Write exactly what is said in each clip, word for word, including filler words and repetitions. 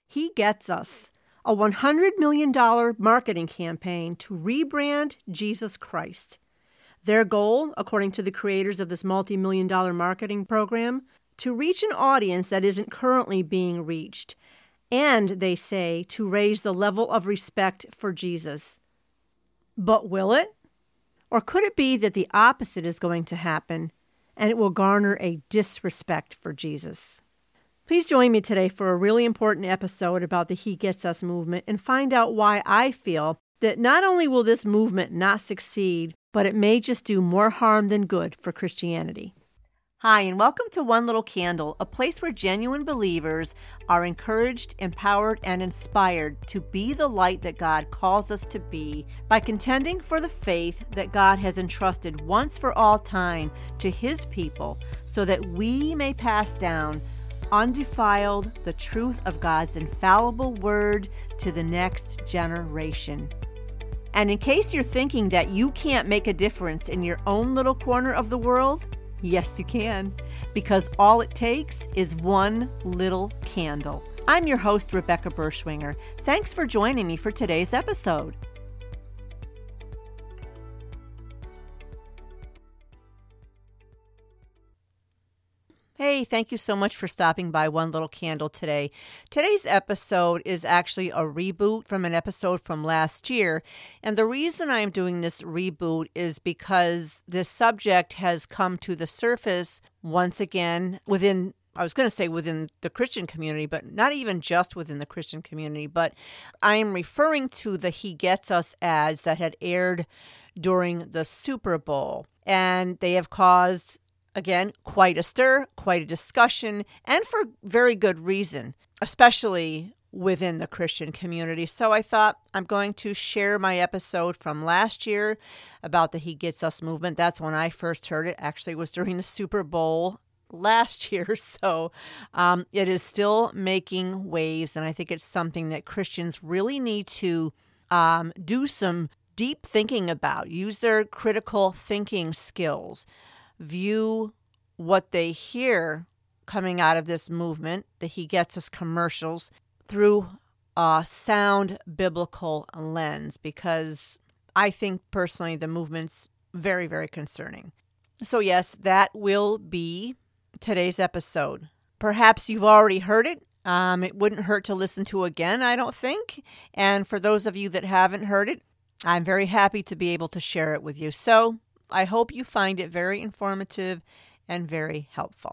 He Gets Us, a one hundred million dollars marketing campaign to rebrand Jesus Christ. Their goal, according to the creators of this multi-million dollar marketing program, to reach an audience that isn't currently being reached, and, they say, to raise the level of respect for Jesus. But will it? Or could it be that the opposite is going to happen, and it will garner a disrespect for Jesus? Please join me today for a really important episode about the He Gets Us movement and find out why I feel that not only will this movement not succeed, but it may just do more harm than good for Christianity. Hi, and welcome to One Little Candle, a place where genuine believers are encouraged, empowered, and inspired to be the light that God calls us to be by contending for the faith that God has entrusted once for all time to His people so that we may pass down undefiled the truth of God's infallible word to the next generation. And in case you're thinking that you can't make a difference in your own little corner of the world, yes, you can, because all it takes is one little candle. I'm your host, Rebecca Berschwinger. Thanks for joining me for today's episode. Hey, thank you so much for stopping by One Little Candle today. Today's episode is actually a reboot from an episode from last year. And the reason I'm doing this reboot is because this subject has come to the surface once again within, I was going to say within the Christian community, but not even just within the Christian community. But I'm referring to the He Gets Us ads that had aired during the Super Bowl. And they have caused, again, quite a stir, quite a discussion, and for very good reason, especially within the Christian community. So I thought I'm going to share my episode from last year about the He Gets Us movement. That's when I first heard it. Actually, it was during the Super Bowl last year. So um, it is still making waves, and I think it's something that Christians really need to um, do some deep thinking about, use their critical thinking skills, view what they hear coming out of this movement, the He Gets Us commercials, through a sound biblical lens, because I think personally the movement's very, very concerning. So yes, that will be today's episode. Perhaps you've already heard it. Um, it wouldn't hurt to listen to again, I don't think. And for those of you that haven't heard it, I'm very happy to be able to share it with you. So I hope you find it very informative and very helpful.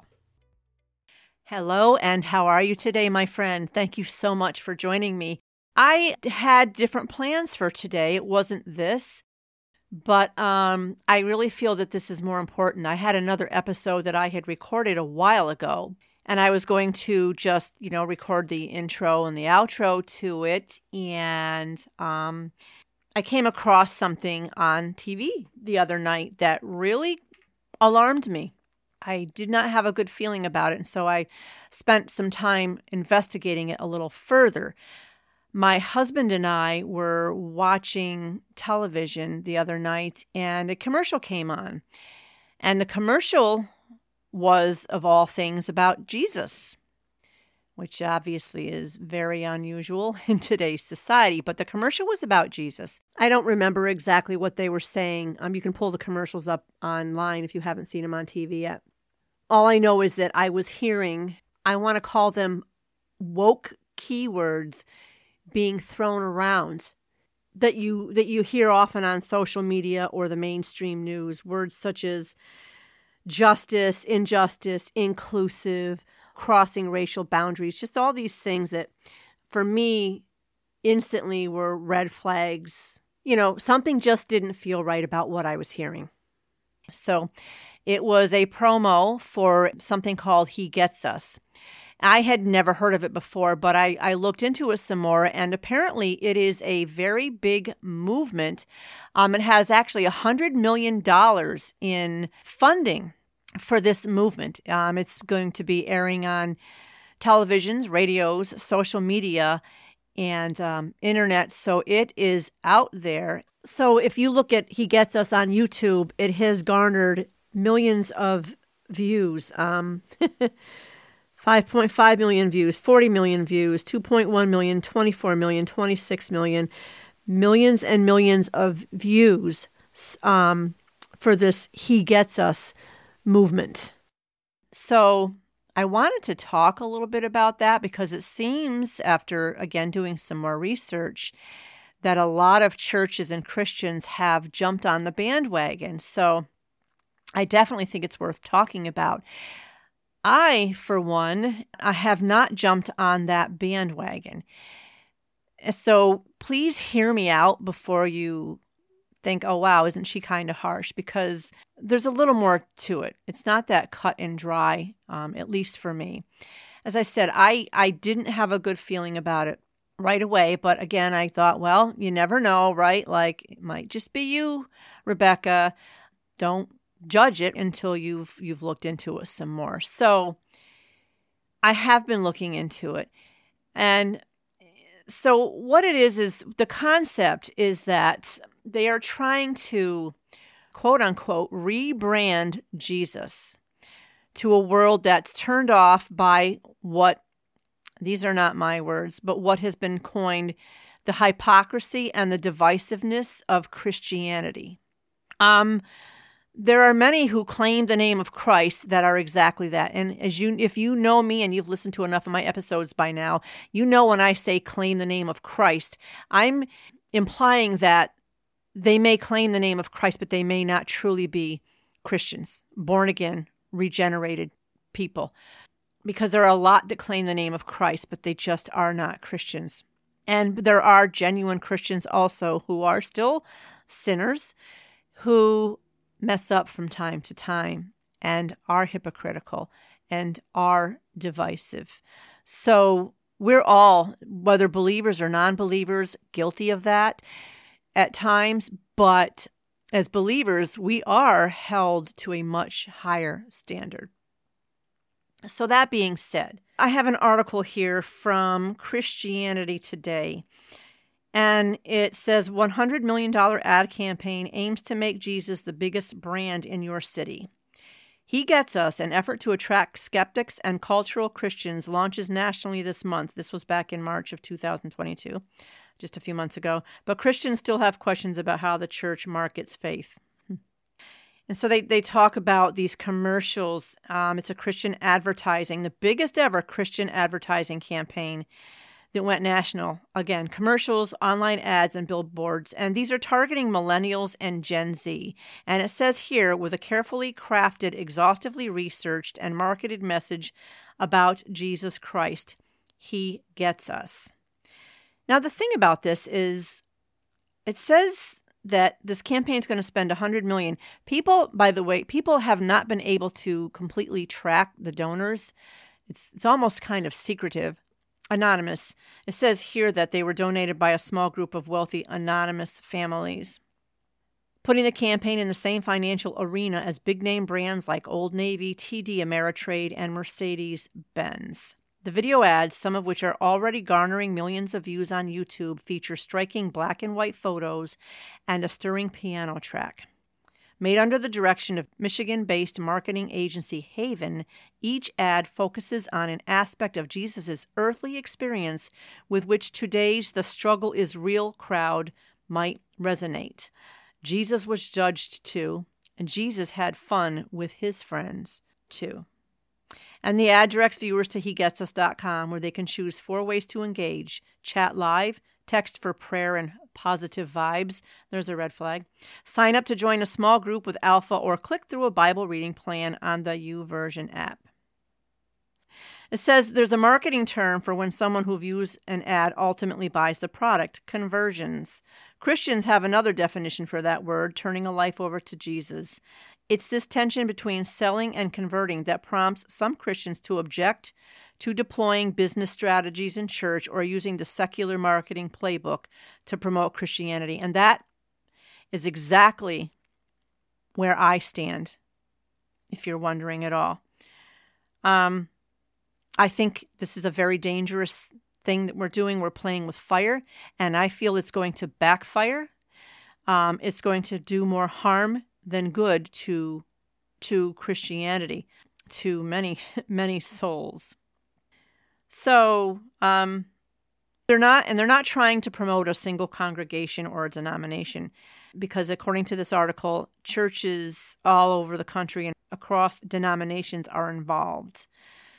Hello, and how are you today, my friend? Thank you so much for joining me. I had different plans for today. It wasn't this, but um, I really feel that this is more important. I had another episode that I had recorded a while ago, and I was going to just, you know, record the intro and the outro to it, and um I came across something on T V the other night that really alarmed me. I did not have a good feeling about it, and so I spent some time investigating it a little further. My husband and I were watching television the other night, and a commercial came on. And the commercial was, of all things, about Jesus, which obviously is very unusual in today's society. But the commercial was about Jesus. I don't remember exactly what they were saying. Um, you can pull the commercials up online if you haven't seen them on T V yet. All I know is that I was hearing, I want to call them woke keywords being thrown around that you that you hear often on social media or the mainstream news. Words such as justice, injustice, inclusive, crossing racial boundaries, just all these things that for me instantly were red flags. You know, something just didn't feel right about what I was hearing. So it was a promo for something called He Gets Us. I had never heard of it before, but I, I looked into it some more, and apparently it is a very big movement. Um, it has actually one hundred million dollars in funding for this movement. Um, it's going to be airing on televisions, radios, social media, and um, internet. So it is out there. So if you look at He Gets Us on YouTube, it has garnered millions of views. Um, five point five million views, forty million views, two point one million, twenty-four million, twenty-six million, millions and millions of views um, for this He Gets Us movement. So I wanted to talk a little bit about that because it seems, after, again, doing some more research, that a lot of churches and Christians have jumped on the bandwagon. So I definitely think it's worth talking about. I, for one, I have not jumped on that bandwagon. So please hear me out before you think, oh, wow, isn't she kind of harsh? Because there's a little more to it. It's not that cut and dry, um, at least for me. As I said, I, I didn't have a good feeling about it right away. But again, I thought, well, you never know, right? Like, it might just be you, Rebecca. Don't judge it until you've you've looked into it some more. So I have been looking into it. And so what it is, is the concept is that they are trying to, quote unquote, rebrand Jesus to a world that's turned off by what, these are not my words, but what has been coined the hypocrisy and the divisiveness of Christianity. Um, there are many who claim the name of Christ that are exactly that. And as you, if you know me and you've listened to enough of my episodes by now, you know when I say claim the name of Christ, I'm implying that they may claim the name of Christ, but they may not truly be Christians, born again, regenerated people. Because there are a lot that claim the name of Christ, but they just are not Christians. And there are genuine Christians also who are still sinners, who mess up from time to time and are hypocritical and are divisive. So we're all, whether believers or non-believers, guilty of that at times. But as believers, we are held to a much higher standard. So that being said, I have an article here from Christianity Today. And it says one hundred million dollars ad campaign aims to make Jesus the biggest brand in your city. He Gets Us, an effort to attract skeptics and cultural Christians, launches nationally this month. This was back in March of two thousand twenty-two, just a few months ago. But Christians still have questions about how the church markets faith. And so they, they talk about these commercials. Um, it's a Christian advertising, the biggest ever Christian advertising campaign that went national. Again, commercials, online ads, and billboards. And these are targeting millennials and Gen Z. And it says here, with a carefully crafted, exhaustively researched, and marketed message about Jesus Christ, He Gets Us. Now, the thing about this is, it says that this campaign is going to spend one hundred million dollars. People, by the way, people have not been able to completely track the donors. It's it's almost kind of secretive. Anonymous. It says here that they were donated by a small group of wealthy anonymous families, putting the campaign in the same financial arena as big-name brands like Old Navy, T D Ameritrade, and Mercedes-Benz. The video ads, some of which are already garnering millions of views on YouTube, feature striking black and white photos and a stirring piano track. Made under the direction of Michigan-based marketing agency Haven, each ad focuses on an aspect of Jesus' earthly experience with which today's "the struggle is real" crowd might resonate. Jesus was judged too, and Jesus had fun with his friends too. And the ad directs viewers to he gets us dot com, where they can choose four ways to engage: chat live, text for prayer and positive vibes. There's a red flag. Sign up to join a small group with Alpha, or click through a Bible reading plan on the YouVersion app. It says there's a marketing term for when someone who views an ad ultimately buys the product: conversions. Christians have another definition for that word: turning a life over to Jesus. It's this tension between selling and converting that prompts some Christians to object to deploying business strategies in church or using the secular marketing playbook to promote Christianity. And that is exactly where I stand, if you're wondering at all. Um, I think this is a very dangerous thing that we're doing. We're playing with fire, and I feel it's going to backfire. Um, it's going to do more harm than good to, to Christianity, to many, many souls. So um, they're not, and they're not trying to promote a single congregation or a denomination, because according to this article, churches all over the country and across denominations are involved.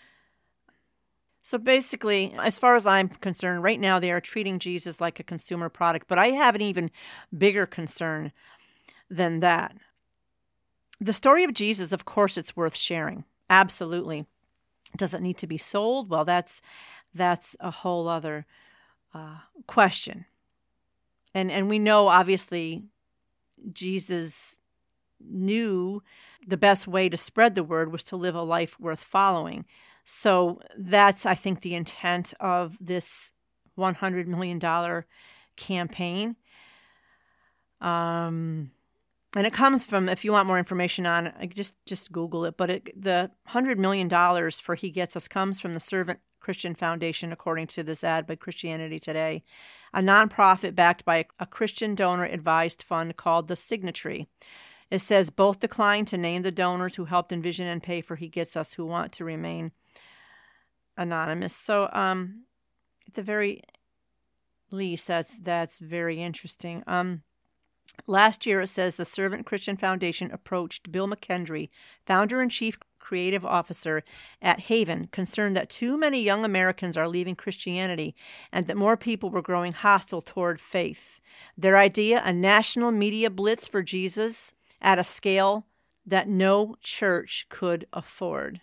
So basically, as far as I'm concerned, right now they are treating Jesus like a consumer product, but I have an even bigger concern than that. The story of Jesus, of course, it's worth sharing. Absolutely. Does it need to be sold? Well, that's that's a whole other uh, question. And and we know, obviously, Jesus knew the best way to spread the word was to live a life worth following. So that's, I think, the intent of this one hundred million dollars campaign. Um, and it comes from, if you want more information on it, just, just Google it. But it, the one hundred million dollars for He Gets Us comes from the Servant Christian Foundation, according to this ad by Christianity Today, a nonprofit backed by a Christian donor-advised fund called the Signatory. It says both declined to name the donors who helped envision and pay for He Gets Us, who want to remain anonymous. So, um, at the very least, that's that's very interesting. Um, last year, it says the Servant Christian Foundation approached Bill McKendry, founder and chief creative officer at Haven, concerned that too many young Americans are leaving Christianity and that more people were growing hostile toward faith. Their idea, a national media blitz for Jesus at a scale that no church could afford.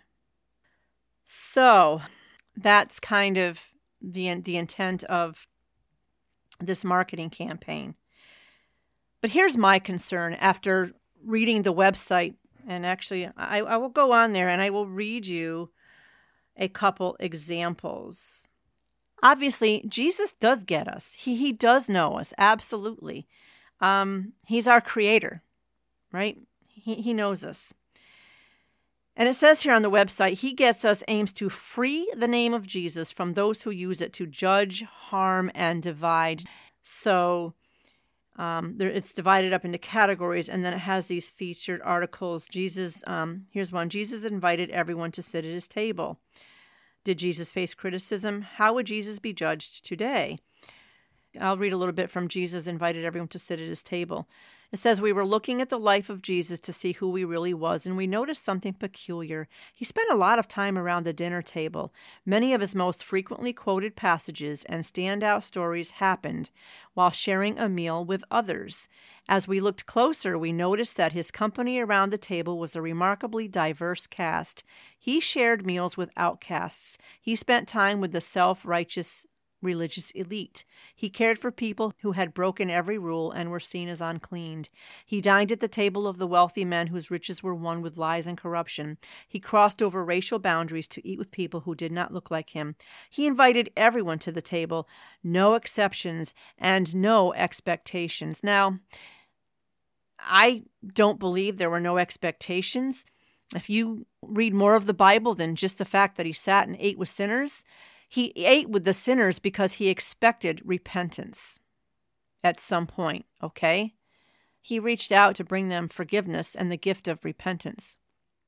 So that's kind of the the intent of this marketing campaign. But here's my concern after reading the website, and actually I, I will go on there and I will read you a couple examples. Obviously, Jesus does get us. He he does know us, absolutely. Um, he's our creator, right? He he knows us. And it says here on the website, He Gets Us aims to free the name of Jesus from those who use it to judge, harm, and divide. So um, there, it's divided up into categories, and then it has these featured articles. Jesus, um, here's one. Jesus invited everyone to sit at His table. Did Jesus face criticism? How would Jesus be judged today? I'll read a little bit from Jesus invited everyone to sit at His table. It says, we were looking at the life of Jesus to see who he really was, and we noticed something peculiar. He spent a lot of time around the dinner table. Many of his most frequently quoted passages and standout stories happened while sharing a meal with others. As we looked closer, we noticed that his company around the table was a remarkably diverse cast. He shared meals with outcasts. He spent time with the self-righteous religious elite. He cared for people who had broken every rule and were seen as uncleaned. He dined at the table of the wealthy men whose riches were won with lies and corruption. He crossed over racial boundaries to eat with people who did not look like him. He invited everyone to the table, no exceptions and no expectations. Now, I don't believe there were no expectations. If you read more of the Bible than just the fact that he sat and ate with sinners, he ate with the sinners because he expected repentance at some point, okay? He reached out to bring them forgiveness and the gift of repentance.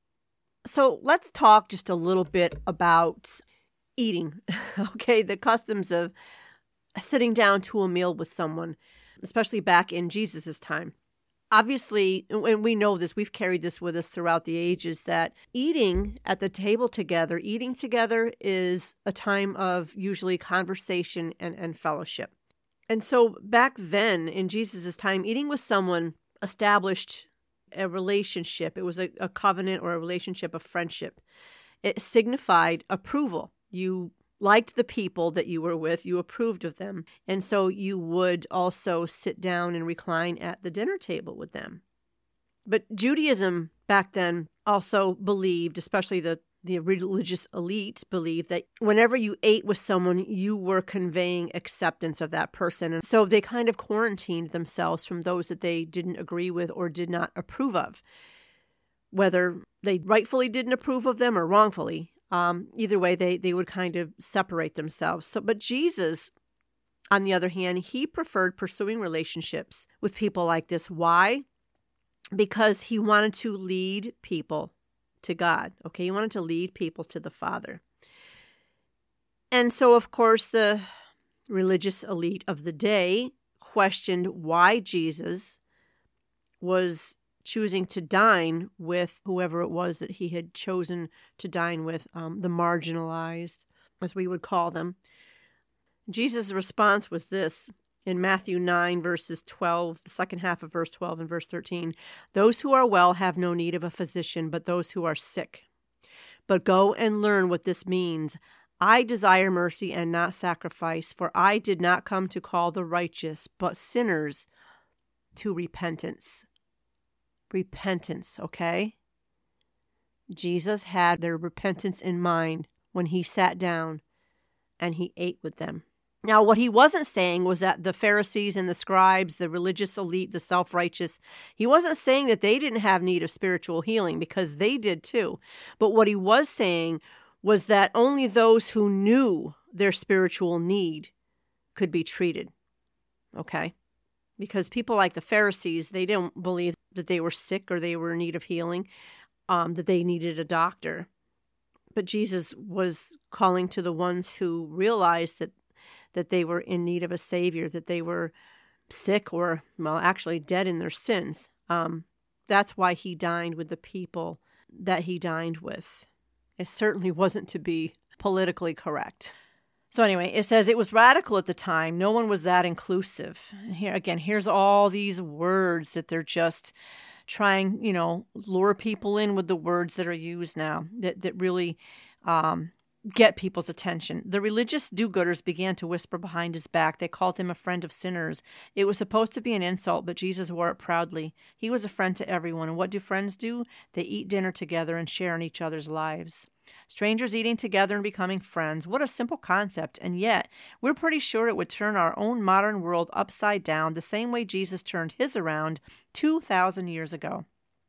So let's talk just a little bit about eating, okay? The customs of sitting down to a meal with someone, especially back in Jesus' time. Obviously, and we know this, we've carried this with us throughout the ages, that eating at the table together, eating together is a time of usually conversation and, and fellowship. And so back then, in Jesus' time, eating with someone established a relationship. It was a, a covenant or a relationship of friendship. It signified approval. You liked the people that you were with, you approved of them. And so you would also sit down and recline at the dinner table with them. But Judaism back then also believed, especially the, the religious elite believed, that whenever you ate with someone, you were conveying acceptance of that person. And so they kind of quarantined themselves from those that they didn't agree with or did not approve of. Whether they rightfully didn't approve of them or wrongfully, Um, either way, they, they would kind of separate themselves. So, but Jesus, on the other hand, he preferred pursuing relationships with people like this. Why? Because he wanted to lead people to God. Okay, he wanted to lead people to the Father. And so, of course, the religious elite of the day questioned why Jesus was choosing to dine with whoever it was that he had chosen to dine with, um, the marginalized, as we would call them. Jesus' response was this in Matthew nine, verses twelve, the second half of verse twelve and verse thirteen. Those who are well have no need of a physician, but those who are sick. But go and learn what this means. I desire mercy and not sacrifice, for I did not come to call the righteous, but sinners to repentance. Repentance, okay? Jesus had their repentance in mind when he sat down and he ate with them. Now, what he wasn't saying was that the Pharisees and the scribes, the religious elite, the self-righteous, he wasn't saying that they didn't have need of spiritual healing, because they did too. But what he was saying was that only those who knew their spiritual need could be treated, okay? Because people like the Pharisees, they didn't believe that they were sick or they were in need of healing, um, that they needed a doctor. But Jesus was calling to the ones who realized that that they were in need of a Savior, that they were sick or, well, actually dead in their sins. Um, that's why he dined with the people that he dined with. It certainly wasn't to be politically correct. So anyway, it says it was radical at the time. No one was that inclusive. Here again, here's all these words that they're just trying, you know, lure people in with the words that are used now that, that really um, get people's attention. The religious do-gooders began to whisper behind his back. They called him a friend of sinners. It was supposed to be an insult, but Jesus wore it proudly. He was a friend to everyone. And what do friends do? They eat dinner together and share in each other's lives. Strangers eating together and becoming friends. What a simple concept. And yet, we're pretty sure it would turn our own modern world upside down the same way Jesus turned his around two thousand years ago.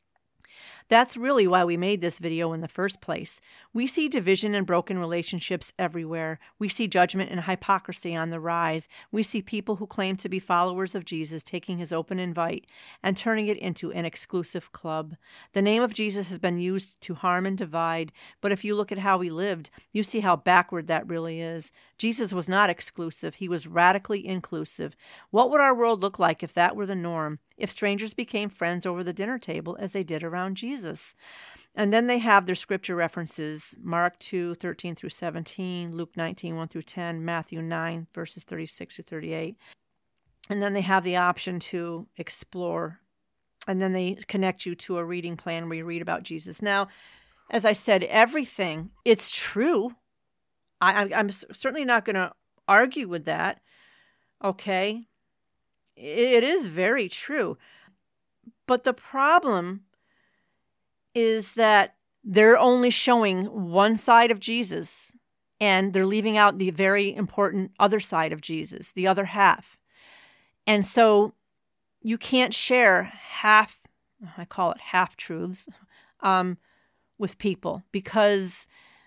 That's really why we made this video in the first place. We see division and broken relationships everywhere. We see judgment and hypocrisy on the rise. We see people who claim to be followers of Jesus taking his open invite and turning it into an exclusive club. The name of Jesus has been used to harm and divide, but if you look at how he lived, you see how backward that really is. Jesus was not exclusive. He was radically inclusive. What would our world look like if that were the norm? If strangers became friends over the dinner table as they did around Jesus? And then they have their scripture references, Mark two, thirteen through seventeen, Luke nineteen, one through ten, Matthew nine, verses thirty-six through thirty-eight. And then they have the option to explore. And then they connect you to a reading plan where you read about Jesus. Now, as I said, everything, it's true. I, I'm certainly not going to argue with that. Okay? It is very true. But the problem is that they're only showing one side of Jesus, and they're leaving out the very important other side of Jesus, the other half. And so you can't share half, I call it half-truths, um, with people, because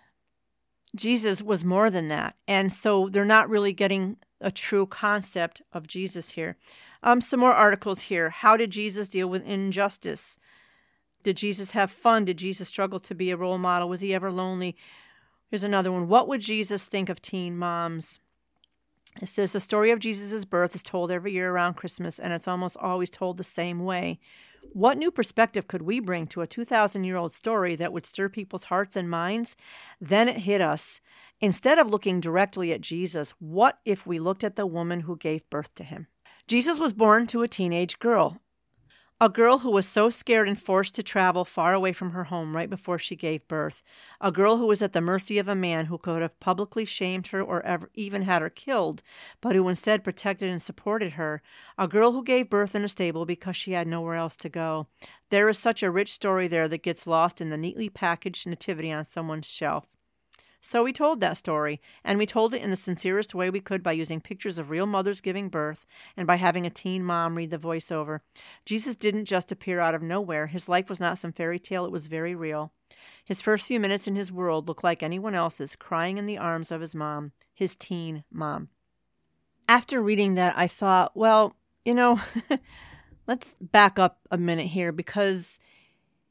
Jesus was more than that. And so they're not really getting a true concept of Jesus here. Um, some more articles here. How did Jesus deal with injustice? Did Jesus have fun? Did Jesus struggle to be a role model? Was he ever lonely? Here's another one. What would Jesus think of teen moms? It says the story of Jesus' birth is told every year around Christmas, and it's almost always told the same way. What new perspective could we bring to a two thousand year old story that would stir people's hearts and minds? Then it hit us. Instead of looking directly at Jesus, what if we looked at the woman who gave birth to him? Jesus was born to a teenage girl, a girl who was so scared and forced to travel far away from her home right before she gave birth, a girl who was at the mercy of a man who could have publicly shamed her or ever even had her killed, but who instead protected and supported her, a girl who gave birth in a stable because she had nowhere else to go. There is such a rich story there that gets lost in the neatly packaged nativity on someone's shelf. So we told that story, and we told it in the sincerest way we could by using pictures of real mothers giving birth and by having a teen mom read the voiceover. Jesus didn't just appear out of nowhere. His life was not some fairy tale. It was very real. His first few minutes in his world looked like anyone else's, crying in the arms of his mom, his teen mom. After reading that, I thought, well, you know, let's back up a minute here, because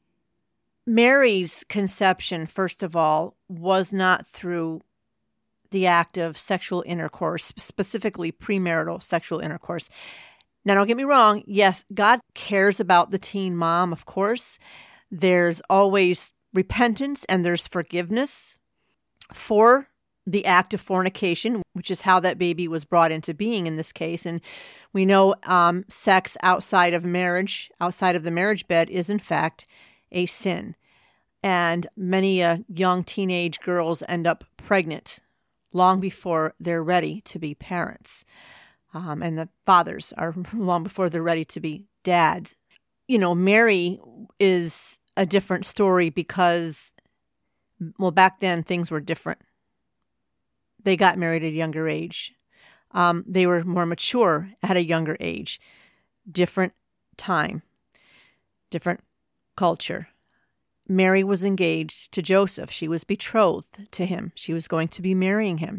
Mary's conception, first of all, was not through the act of sexual intercourse, specifically premarital sexual intercourse. Now, don't get me wrong. Yes, God cares about the teen mom, of course. There's always repentance and there's forgiveness for the act of fornication, which is how that baby was brought into being in this case. And we know um, sex outside of marriage, outside of the marriage bed, is in fact a sin. And many uh, young teenage girls end up pregnant long before they're ready to be parents. Um, and the fathers are long before they're ready to be dads. You know, Mary is a different story because, well, back then things were different. They got married at a younger age. Um, they were more mature at a younger age. Different time, different culture. Mary was engaged to Joseph. She was betrothed to him. She was going to be marrying him.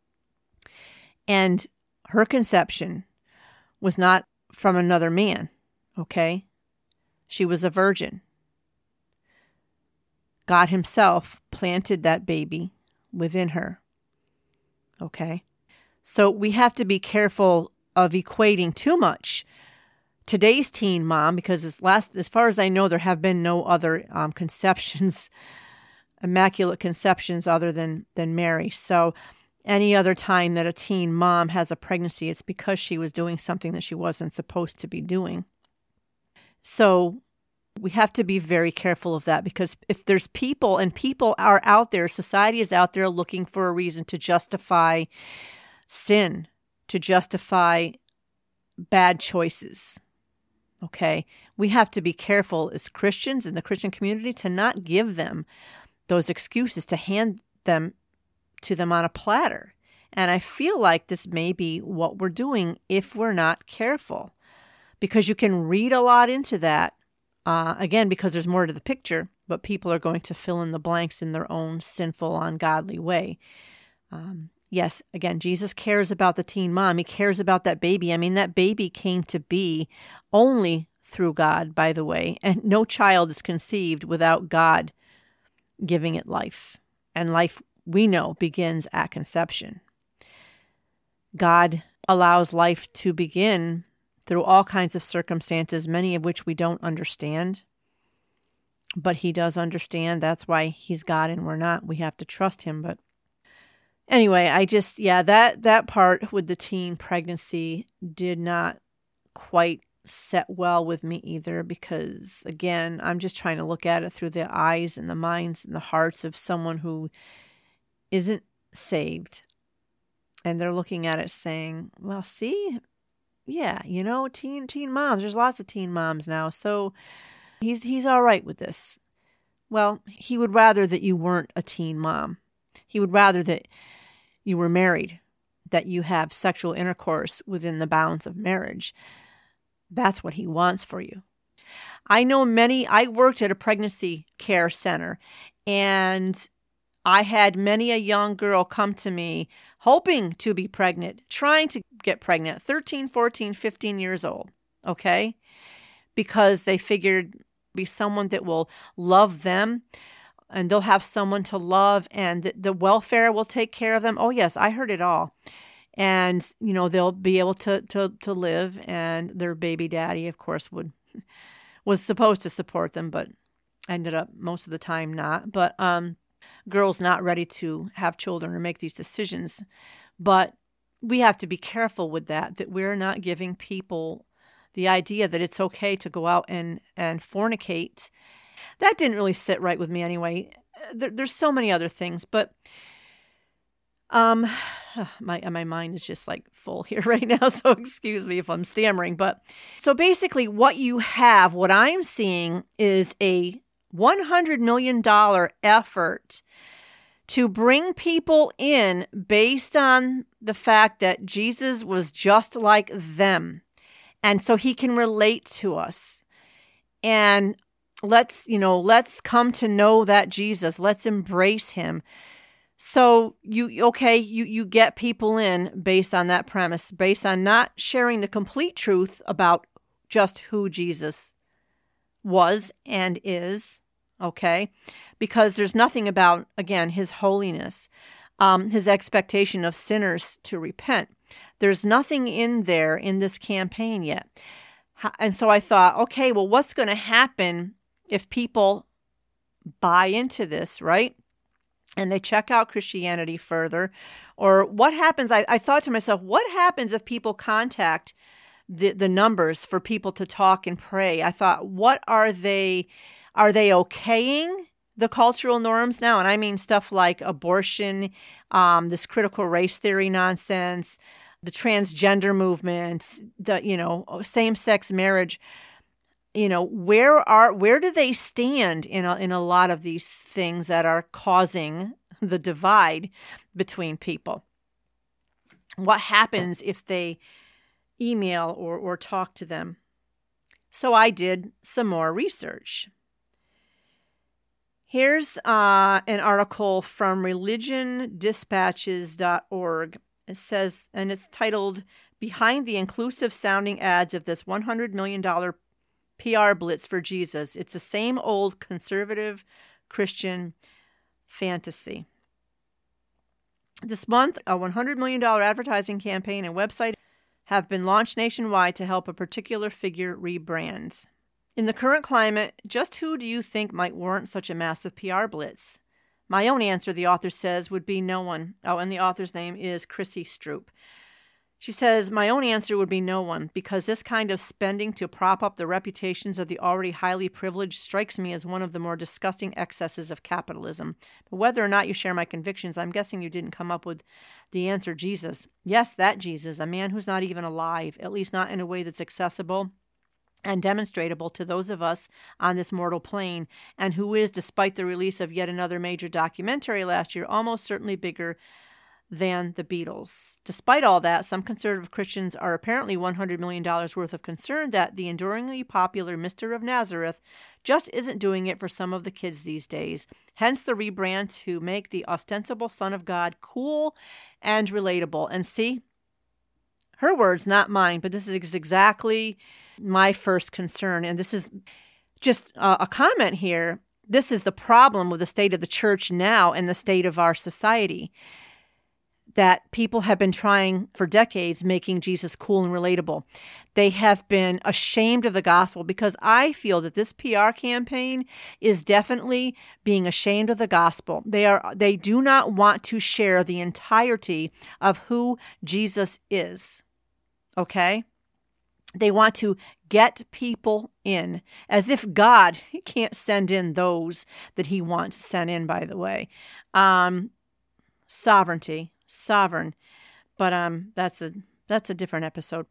And her conception was not from another man, okay? She was a virgin. God himself planted that baby within her, okay? So we have to be careful of equating too much today's teen mom, because as last, as far as I know, there have been no other um, conceptions, immaculate conceptions other than, than Mary. So any other time that a teen mom has a pregnancy, it's because she was doing something that she wasn't supposed to be doing. So we have to be very careful of that, because if there's people, and people are out there, society is out there looking for a reason to justify sin, to justify bad choices. Okay, we have to be careful as Christians in the Christian community to not give them those excuses, to hand them to them on a platter. And I feel like this may be what we're doing if we're not careful, because you can read a lot into that, uh, again, because there's more to the picture, but people are going to fill in the blanks in their own sinful, ungodly way. Um, yes, again, Jesus cares about the teen mom. He cares about that baby. I mean, that baby came to be only through God, by the way, and no child is conceived without God giving it life. And life, we know, begins at conception. God allows life to begin through all kinds of circumstances, many of which we don't understand. But he does understand. That's why he's God and we're not. We have to trust him. But anyway, I just, yeah, that, that part with the teen pregnancy did not quite set well with me either, because again, I'm just trying to look at it through the eyes and the minds and the hearts of someone who isn't saved. And they're looking at it saying, well, see, yeah, you know, teen teen moms, there's lots of teen moms now, so he's he's all right with this. Well, he would rather that you weren't a teen mom. He would rather that you were married, that you have sexual intercourse within the bounds of marriage. That's what he wants for you. I know many, I worked at a pregnancy care center, and I had many a young girl come to me hoping to be pregnant, trying to get pregnant, thirteen, fourteen, fifteen years old, okay? Because they figured be someone that will love them, and they'll have someone to love, and the welfare will take care of them. Oh yes, I heard it all. And, you know, they'll be able to, to, to live, and their baby daddy, of course, would was supposed to support them, but ended up most of the time not. But um, girls not ready to have children or make these decisions. But we have to be careful with that, that we're not giving people the idea that it's okay to go out and, and fornicate. That didn't really sit right with me anyway. There, there's so many other things, but um, my my mind is just like full here right now, so excuse me if I'm stammering. But so basically what you have, what I'm seeing is a one hundred million dollars effort to bring people in based on the fact that Jesus was just like them. And so he can relate to us. And let's, you know, let's come to know that Jesus. Let's embrace him. So you, okay, you, you get people in based on that premise, based on not sharing the complete truth about just who Jesus was and is, okay? Because there's nothing about, again, his holiness. um, his expectation of sinners to repent. There's nothing in there in this campaign yet. And so I thought, okay, well, what's going to happen if people buy into this, right? And they check out Christianity further? Or what happens? I, I thought to myself, what happens if people contact the, the numbers for people to talk and pray? I thought, what are they, are they okaying the cultural norms now? And I mean stuff like abortion, um, this critical race theory nonsense, the transgender movement, the, you know, same-sex marriage. You know, where are where do they stand in a, in a lot of these things that are causing the divide between people? What happens if they email or, or talk to them? So I did some more research. Here's uh, an article from religion dispatches dot org. It says, and it's titled, "Behind the Inclusive Sounding Ads of This one hundred million dollars P R Blitz for Jesus. It's the same old conservative Christian fantasy." This month, a one hundred million dollars advertising campaign and website have been launched nationwide to help a particular figure rebrand. In the current climate, just who do you think might warrant such a massive P R blitz? My own answer, the author says, would be no one. Oh, and the author's name is Chrissy Stroop. She says, my own answer would be no one, because this kind of spending to prop up the reputations of the already highly privileged strikes me as one of the more disgusting excesses of capitalism. But whether or not you share my convictions, I'm guessing you didn't come up with the answer Jesus. Yes, that Jesus, a man who's not even alive, at least not in a way that's accessible and demonstrable to those of us on this mortal plane, and who is, despite the release of yet another major documentary last year, almost certainly bigger than the Beatles. Despite all that, some conservative Christians are apparently one hundred million dollars worth of concern that the enduringly popular Mister of Nazareth just isn't doing it for some of the kids these days. Hence the rebrand to make the ostensible Son of God cool and relatable. And see, her words, not mine, but this is exactly my first concern. And this is just a, a comment here. This is the problem with the state of the church now and the state of our society, that people have been trying for decades making Jesus cool and relatable. They have been ashamed of the gospel, because I feel that this P R campaign is definitely being ashamed of the gospel. They are they do not want to share the entirety of who Jesus is. Okay? They want to get people in, as if God can't send in those that he wants to send in, by the way. Um, sovereignty. Sovereign, but um, that's a that's a different episode.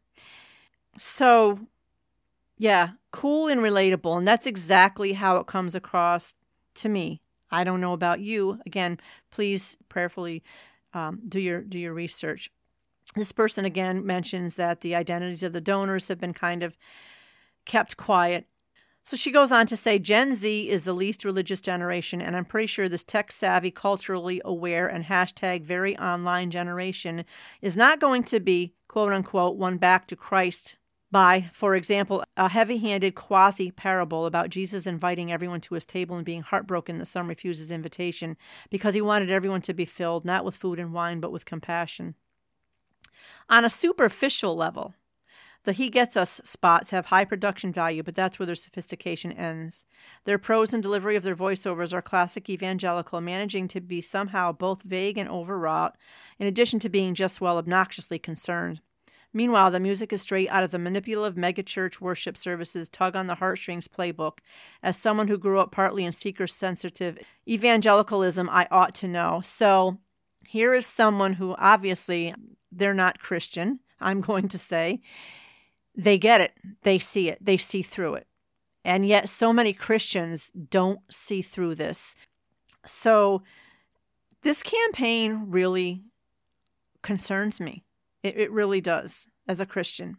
So, yeah, cool and relatable, and that's exactly how it comes across to me. I don't know about you. Again, please prayerfully um, do your do your research. This person again mentions that the identities of the donors have been kind of kept quiet. So she goes on to say, Gen Z is the least religious generation, and I'm pretty sure this tech-savvy, culturally aware, and hashtag very online generation is not going to be, quote-unquote, won back to Christ by, for example, a heavy-handed quasi-parable about Jesus inviting everyone to his table and being heartbroken that some refused his invitation because he wanted everyone to be filled, not with food and wine, but with compassion. On a superficial level, the He Gets Us spots have high production value, but that's where their sophistication ends. Their prose and delivery of their voiceovers are classic evangelical, managing to be somehow both vague and overwrought, in addition to being just, well, obnoxiously concerned. Meanwhile, the music is straight out of the manipulative megachurch worship services tug on the heartstrings playbook. As someone who grew up partly in seeker-sensitive evangelicalism, I ought to know. So here is someone who obviously, they're not Christian, I'm going to say. They get it. They see it. They see through it. And yet so many Christians don't see through this. So this campaign really concerns me. It, it really does, as a Christian.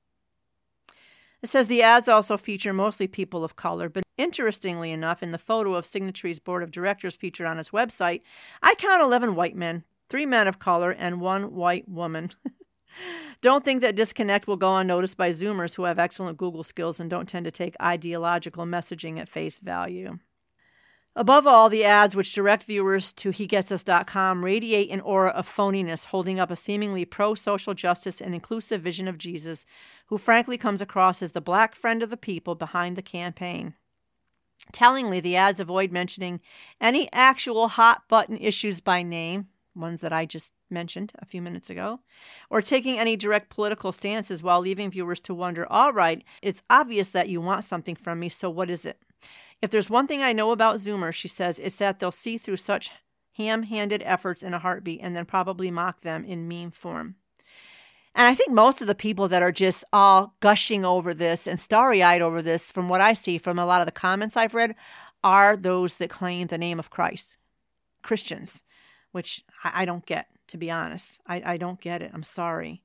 It says the ads also feature mostly people of color, but interestingly enough, in the photo of Signatry's board of directors featured on its website, I count eleven white men, three men of color, and one white woman. Don't think that disconnect will go unnoticed by Zoomers who have excellent Google skills and don't tend to take ideological messaging at face value. Above all, the ads which direct viewers to he gets us dot com radiate an aura of phoniness, holding up a seemingly pro-social justice and inclusive vision of Jesus, who frankly comes across as the black friend of the people behind the campaign. Tellingly, the ads avoid mentioning any actual hot-button issues by name, ones that I just mentioned a few minutes ago, or taking any direct political stances while leaving viewers to wonder, all right, it's obvious that you want something from me, so what is it? If there's one thing I know about Zoomers, she says, it's that they'll see through such ham-handed efforts in a heartbeat and then probably mock them in meme form. And I think most of the people that are just all gushing over this and starry-eyed over this, from what I see from a lot of the comments I've read, are those that claim the name of Christ, Christians, which I, I don't get, to be honest. I, I don't get it. I'm sorry.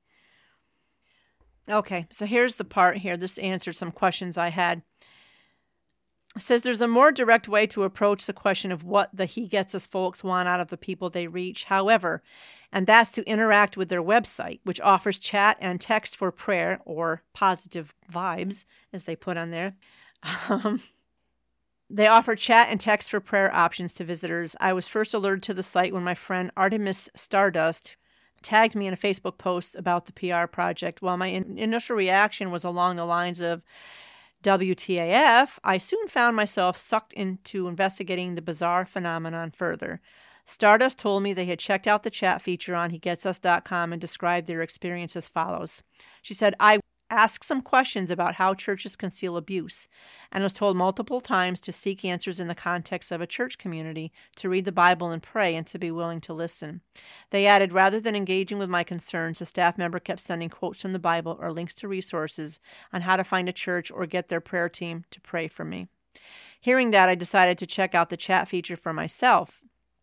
Okay, so here's the part here. This answered some questions I had. It says there's a more direct way to approach the question of what the He Gets Us folks want out of the people they reach. However, and that's to interact with their website, which offers chat and text for prayer, or positive vibes, as they put on there. Um, they offer chat and text for prayer options to visitors. I was first alerted to the site when my friend Artemis Stardust tagged me in a Facebook post about the P R project. While my in- initial reaction was along the lines of W T A F, I soon found myself sucked into investigating the bizarre phenomenon further. Stardust told me they had checked out the chat feature on he gets us dot com and described their experience as follows. She said, I asked some questions about how churches conceal abuse and was told multiple times to seek answers in the context of a church community, to read the Bible and pray, and to be willing to listen. They added, rather than engaging with my concerns, a staff member kept sending quotes from the Bible or links to resources on how to find a church or get their prayer team to pray for me. Hearing that, I decided to check out the chat feature for myself.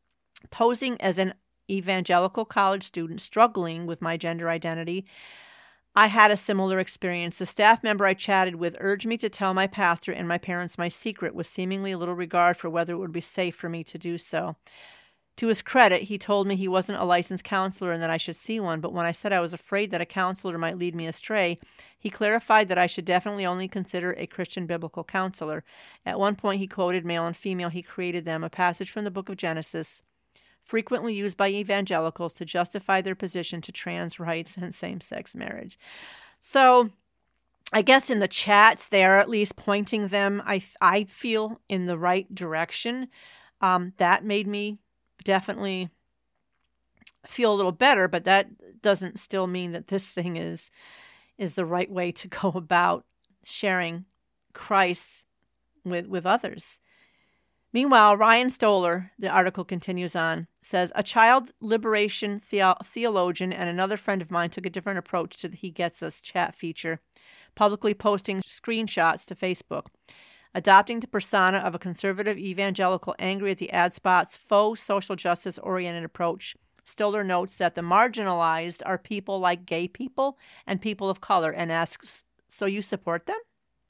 Posing as an evangelical college student struggling with my gender identity, I had a similar experience. The staff member I chatted with urged me to tell my pastor and my parents my secret, with seemingly little regard for whether it would be safe for me to do so. To his credit, he told me he wasn't a licensed counselor and that I should see one, but when I said I was afraid that a counselor might lead me astray, he clarified that I should definitely only consider a Christian biblical counselor. At one point, he quoted Male and Female, He Created Them, a passage from the book of Genesis, frequently used by evangelicals to justify their position to trans rights and same-sex marriage. So I guess in the chats, they are at least pointing them, I, I feel, in the right direction. Um, that made me definitely feel a little better, but that doesn't still mean that this thing is, is the right way to go about sharing Christ with, with others. Meanwhile, Ryan Stoller, the article continues on, says, a child liberation the- theologian and another friend of mine took a different approach to the He Gets Us chat feature, publicly posting screenshots to Facebook. Adopting the persona of a conservative evangelical angry at the ad spot's faux social justice-oriented approach, Stoller notes that the marginalized are people like gay people and people of color, and asks, so you support them?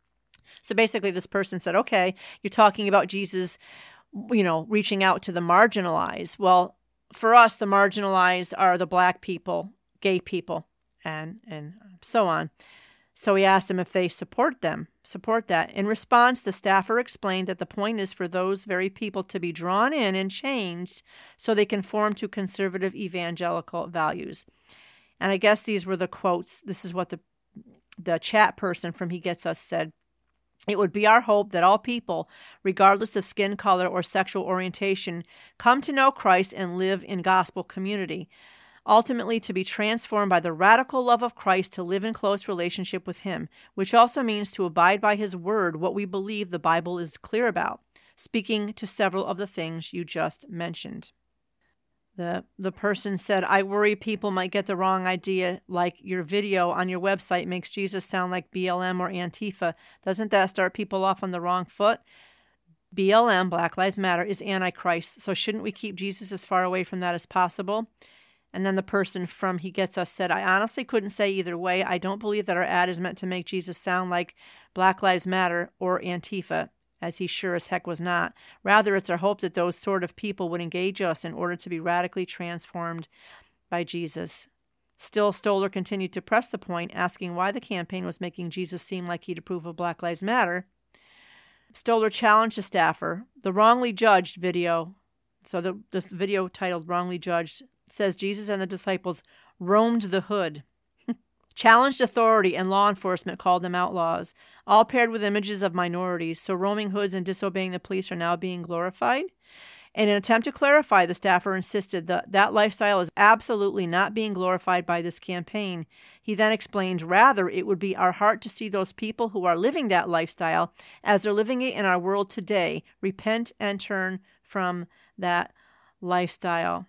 So basically this person said, okay, you're talking about Jesus, you know, reaching out to the marginalized. Well, for us, the marginalized are the black people, gay people, and and so on. So he asked them if they support them, support that. In response, the staffer explained that the point is for those very people to be drawn in and changed so they conform to conservative evangelical values. And I guess these were the quotes. This is what the the chat person from He Gets Us said. It would be our hope that all people, regardless of skin color or sexual orientation, come to know Christ and live in gospel community, ultimately to be transformed by the radical love of Christ to live in close relationship with Him, which also means to abide by His word, what we believe the Bible is clear about, speaking to several of the things you just mentioned. The the person said, I worry people might get the wrong idea, like your video on your website makes Jesus sound like B L M or Antifa. Doesn't that start people off on the wrong foot? B L M, Black Lives Matter, is Antichrist, so shouldn't we keep Jesus as far away from that as possible? And then the person from He Gets Us said, I honestly couldn't say either way. I don't believe that our ad is meant to make Jesus sound like Black Lives Matter or Antifa, as he sure as heck was not. Rather, it's our hope that those sort of people would engage us in order to be radically transformed by Jesus. Still, Stoller continued to press the point, asking why the campaign was making Jesus seem like he'd approve of Black Lives Matter. Stoller challenged the staffer. The wrongly judged video, so the this video titled Wrongly Judged, says Jesus and the disciples roamed the hood. Challenged authority and law enforcement called them outlaws, all paired with images of minorities. So roaming hoods and disobeying the police are now being glorified. In an attempt to clarify, the staffer insisted that that lifestyle is absolutely not being glorified by this campaign. He then explained, rather, it would be our heart to see those people who are living that lifestyle as they're living it in our world today repent and turn from that lifestyle.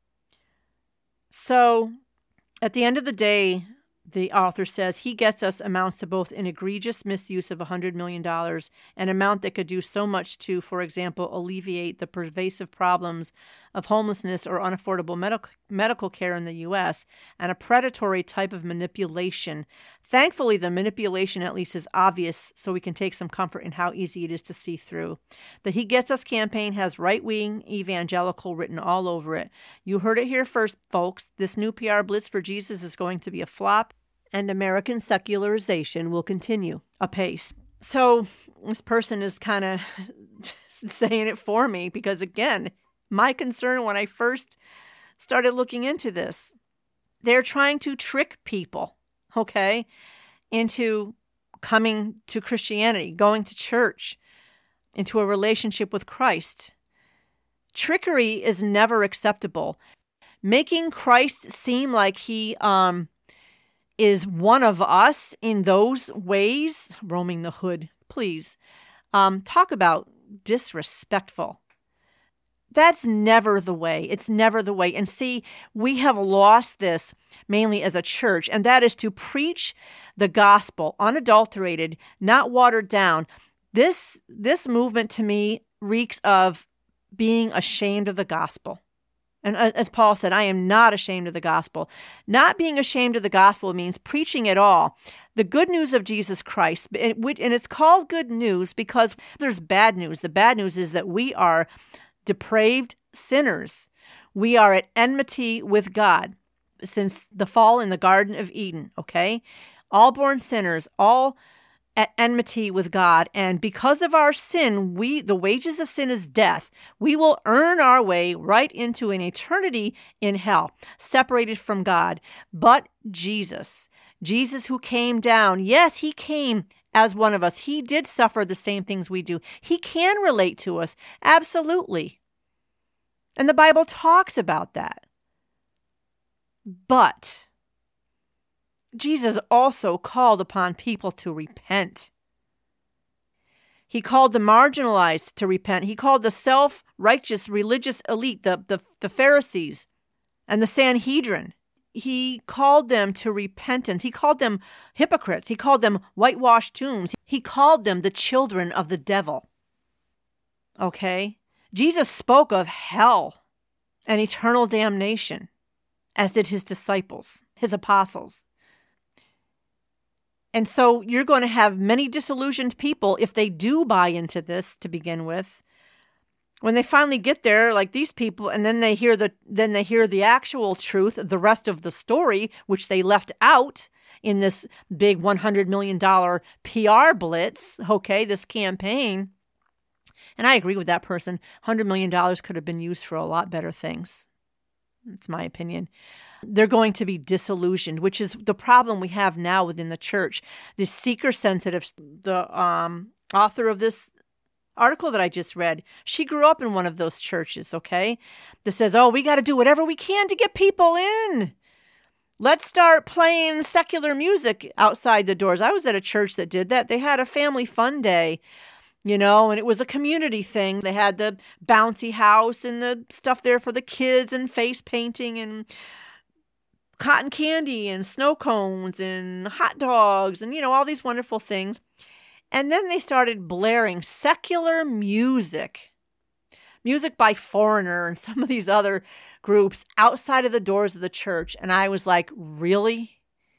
So, at the end of the day, the author says he gets us amounts to both an egregious misuse of one hundred million dollars, an amount that could do so much to, for example, alleviate the pervasive problems of homelessness or unaffordable medical medical care in the U S, and a predatory type of manipulation. Thankfully, the manipulation at least is obvious, so we can take some comfort in how easy it is to see through. The He Gets Us campaign has right-wing evangelical written all over it. You heard it here first, folks. This new P R blitz for Jesus is going to be a flop, and American secularization will continue apace. So this person is kind of saying it for me because, again, my concern when I first started looking into this, they're trying to trick people, okay, into coming to Christianity, going to church, into a relationship with Christ. Trickery is never acceptable. Making Christ seem like he um, is one of us in those ways, roaming the hood, please. Um, talk about disrespectful. That's never the way. It's never the way. And see, we have lost this mainly as a church, and that is to preach the gospel, unadulterated, not watered down. This, this movement to me reeks of being ashamed of the gospel. And as Paul said, I am not ashamed of the gospel. Not being ashamed of the gospel means preaching it all. The good news of Jesus Christ, and it's called good news because there's bad news. The bad news is that we are depraved sinners. We are at enmity with God since the fall in the Garden of Eden, okay? All born sinners, all at enmity with God, and because of our sin, we the wages of sin is death. We will earn our way right into an eternity in hell, separated from God. But Jesus, Jesus who came down, yes, he came as one of us. He did suffer the same things we do. He can relate to us, absolutely. And the Bible talks about that. But Jesus also called upon people to repent. He called the marginalized to repent. He called the self-righteous religious elite, the, the, the Pharisees and the Sanhedrin. He called them to repentance. He called them hypocrites. He called them whitewashed tombs. He called them the children of the devil. Okay? Jesus spoke of hell and eternal damnation, as did his disciples, his apostles. And so you're going to have many disillusioned people if they do buy into this to begin with. When they finally get there, like these people, and then they hear the then they hear the actual truth, the rest of the story, which they left out in this big one hundred million dollars P R blitz, okay, this campaign. And I agree with that person. one hundred million dollars could have been used for a lot better things. That's my opinion. They're going to be disillusioned, which is the problem we have now within the church. The seeker-sensitive, the um, author of this article that I just read, she grew up in one of those churches, okay, that says, oh, we got to do whatever we can to get people in. Let's start playing secular music outside the doors. I was at a church that did that. They had a family fun day, you know, and it was a community thing. They had the bouncy house and the stuff there for the kids and face painting and cotton candy and snow cones and hot dogs and, you know, all these wonderful things. And then they started blaring secular music, music by Foreigner and some of these other groups outside of the doors of the church. And I was like, really?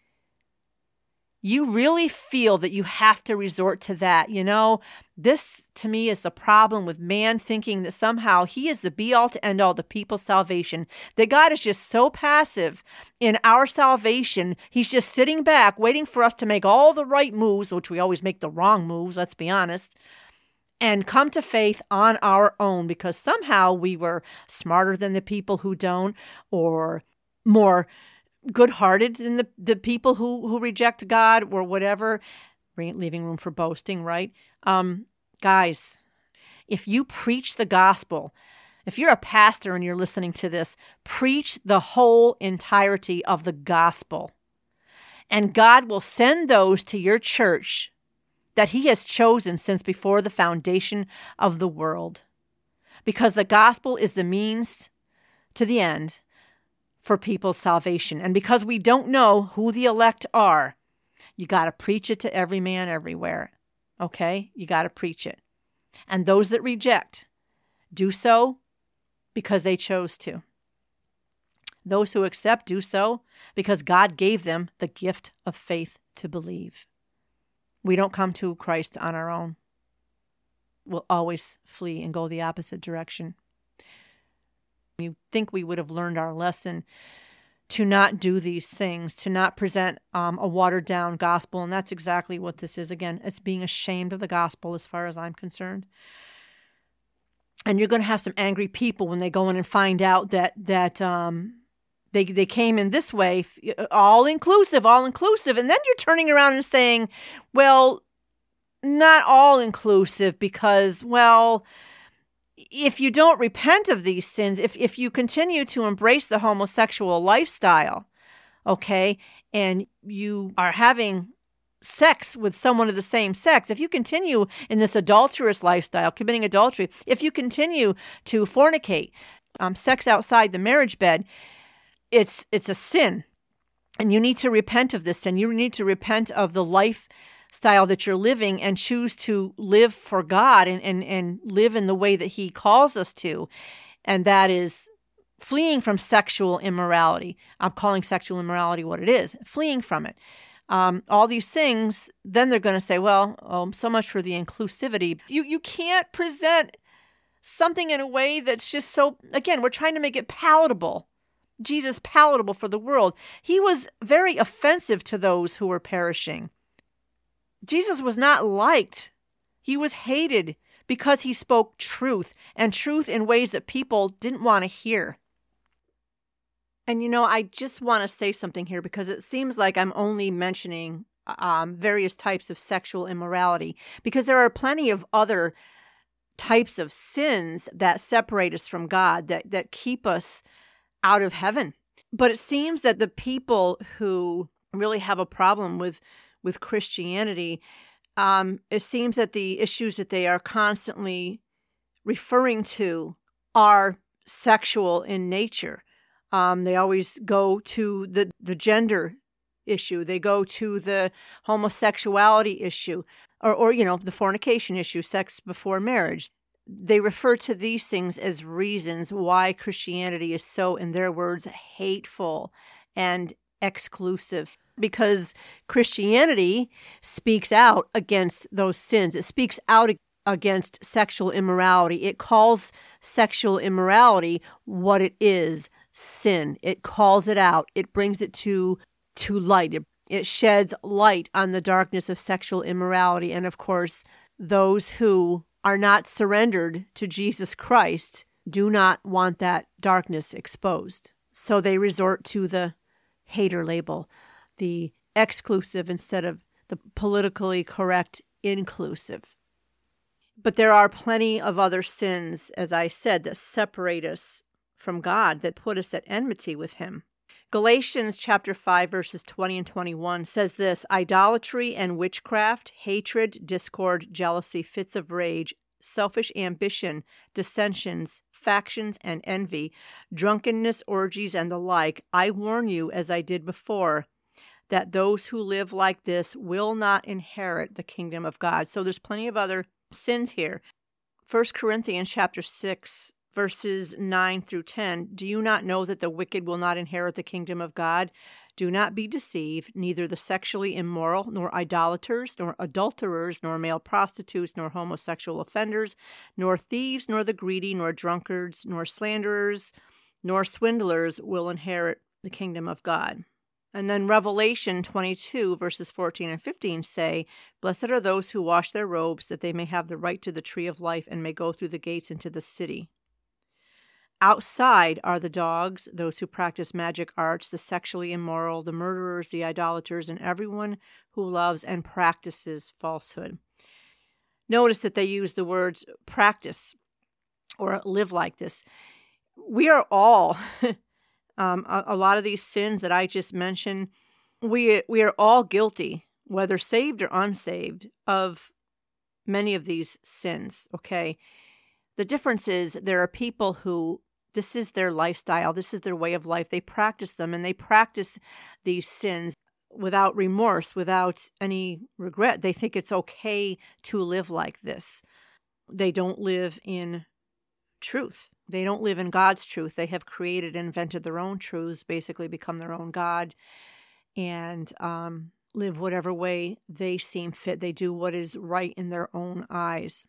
You really feel that you have to resort to that? You know, this to me is the problem with man thinking that somehow he is the be-all to end-all to people's salvation, that God is just so passive in our salvation. He's just sitting back waiting for us to make all the right moves, which we always make the wrong moves, let's be honest. and come to faith on our own because somehow we were smarter than the people who don't, or more good-hearted than the, the people who, who reject God, or whatever, leaving room for boasting, right? Um, guys, if you preach the gospel, if you're a pastor and you're listening to this, preach the whole entirety of the gospel. And God will send those to your church that he has chosen since before the foundation of the world. Because the gospel is the means to the end for people's salvation. And because we don't know who the elect are, you got to preach it to every man everywhere. Okay? You got to preach it. And those that reject, do so because they chose to. Those who accept, do so because God gave them the gift of faith to believe. We don't come to Christ on our own. We'll always flee and go the opposite direction. You think we would have learned our lesson to not do these things, to not present um, a watered-down gospel, and that's exactly what this is. Again, it's being ashamed of the gospel as far as I'm concerned. And you're going to have some angry people when they go in and find out that that um, they they came in this way, all inclusive, all inclusive, and then you're turning around and saying, well, not all inclusive because, well, if you don't repent of these sins, if if you continue to embrace the homosexual lifestyle, okay, and you are having sex with someone of the same sex, if you continue in this adulterous lifestyle, committing adultery, if you continue to fornicate, um, sex outside the marriage bed, it's it's a sin. And you need to repent of this sin. You need to repent of the lifestyle that you're living and choose to live for God and, and, and live in the way that he calls us to. And that is fleeing from sexual immorality. I'm calling sexual immorality what it is, fleeing from it. Um, all these things, then they're going to say, well, oh, so much for the inclusivity. You you can't present something in a way that's just so, again, we're trying to make it palatable. Jesus palatable for the world. He was very offensive to those who were perishing. Jesus was not liked. He was hated because he spoke truth, and truth in ways that people didn't want to hear. And, you know, I just want to say something here because it seems like I'm only mentioning um, various types of sexual immorality because there are plenty of other types of sins that separate us from God, that, that keep us out of heaven. But it seems that the people who really have a problem with, with Christianity, um, it seems that the issues that they are constantly referring to are sexual in nature. Um, they always go to the, the gender issue. They go to the homosexuality issue or, or, you know, the fornication issue, sex before marriage. They refer to these things as reasons why Christianity is so, in their words, hateful and exclusive. Because Christianity speaks out against those sins. It speaks out against sexual immorality. It calls sexual immorality what it is. Sin. It calls it out. It brings it to to light. It, it sheds light on the darkness of sexual immorality. And of course, those who are not surrendered to Jesus Christ do not want that darkness exposed. So they resort to the hater label, the exclusive instead of the politically correct inclusive. But there are plenty of other sins, as I said, that separate us from God, that put us at enmity with him. Galatians chapter five, verses twenty and twenty-one says this: idolatry and witchcraft, hatred, discord, jealousy, fits of rage, selfish ambition, dissensions, factions, and envy, drunkenness, orgies, and the like. I warn you, as I did before, that those who live like this will not inherit the kingdom of God. So there's plenty of other sins here. First Corinthians chapter six, verses nine through ten, do you not know that the wicked will not inherit the kingdom of God? Do not be deceived, neither the sexually immoral, nor idolaters, nor adulterers, nor male prostitutes, nor homosexual offenders, nor thieves, nor the greedy, nor drunkards, nor slanderers, nor swindlers will inherit the kingdom of God. And then Revelation twenty-two, verses fourteen and fifteen say, "Blessed are those who wash their robes, that they may have the right to the tree of life and may go through the gates into the city. Outside are the dogs, those who practice magic arts, the sexually immoral, the murderers, the idolaters, and everyone who loves and practices falsehood." Notice that they use the words practice or live like this. We are all, um, a, a lot of these sins that I just mentioned, we we are all guilty, whether saved or unsaved, of many of these sins, okay? The difference is there are people who, this is their lifestyle, this is their way of life. They practice them, and they practice these sins without remorse, without any regret. They think it's okay to live like this. They don't live in truth. They don't live in God's truth. They have created and invented their own truths, basically become their own God, and um, live whatever way they seem fit. They do what is right in their own eyes.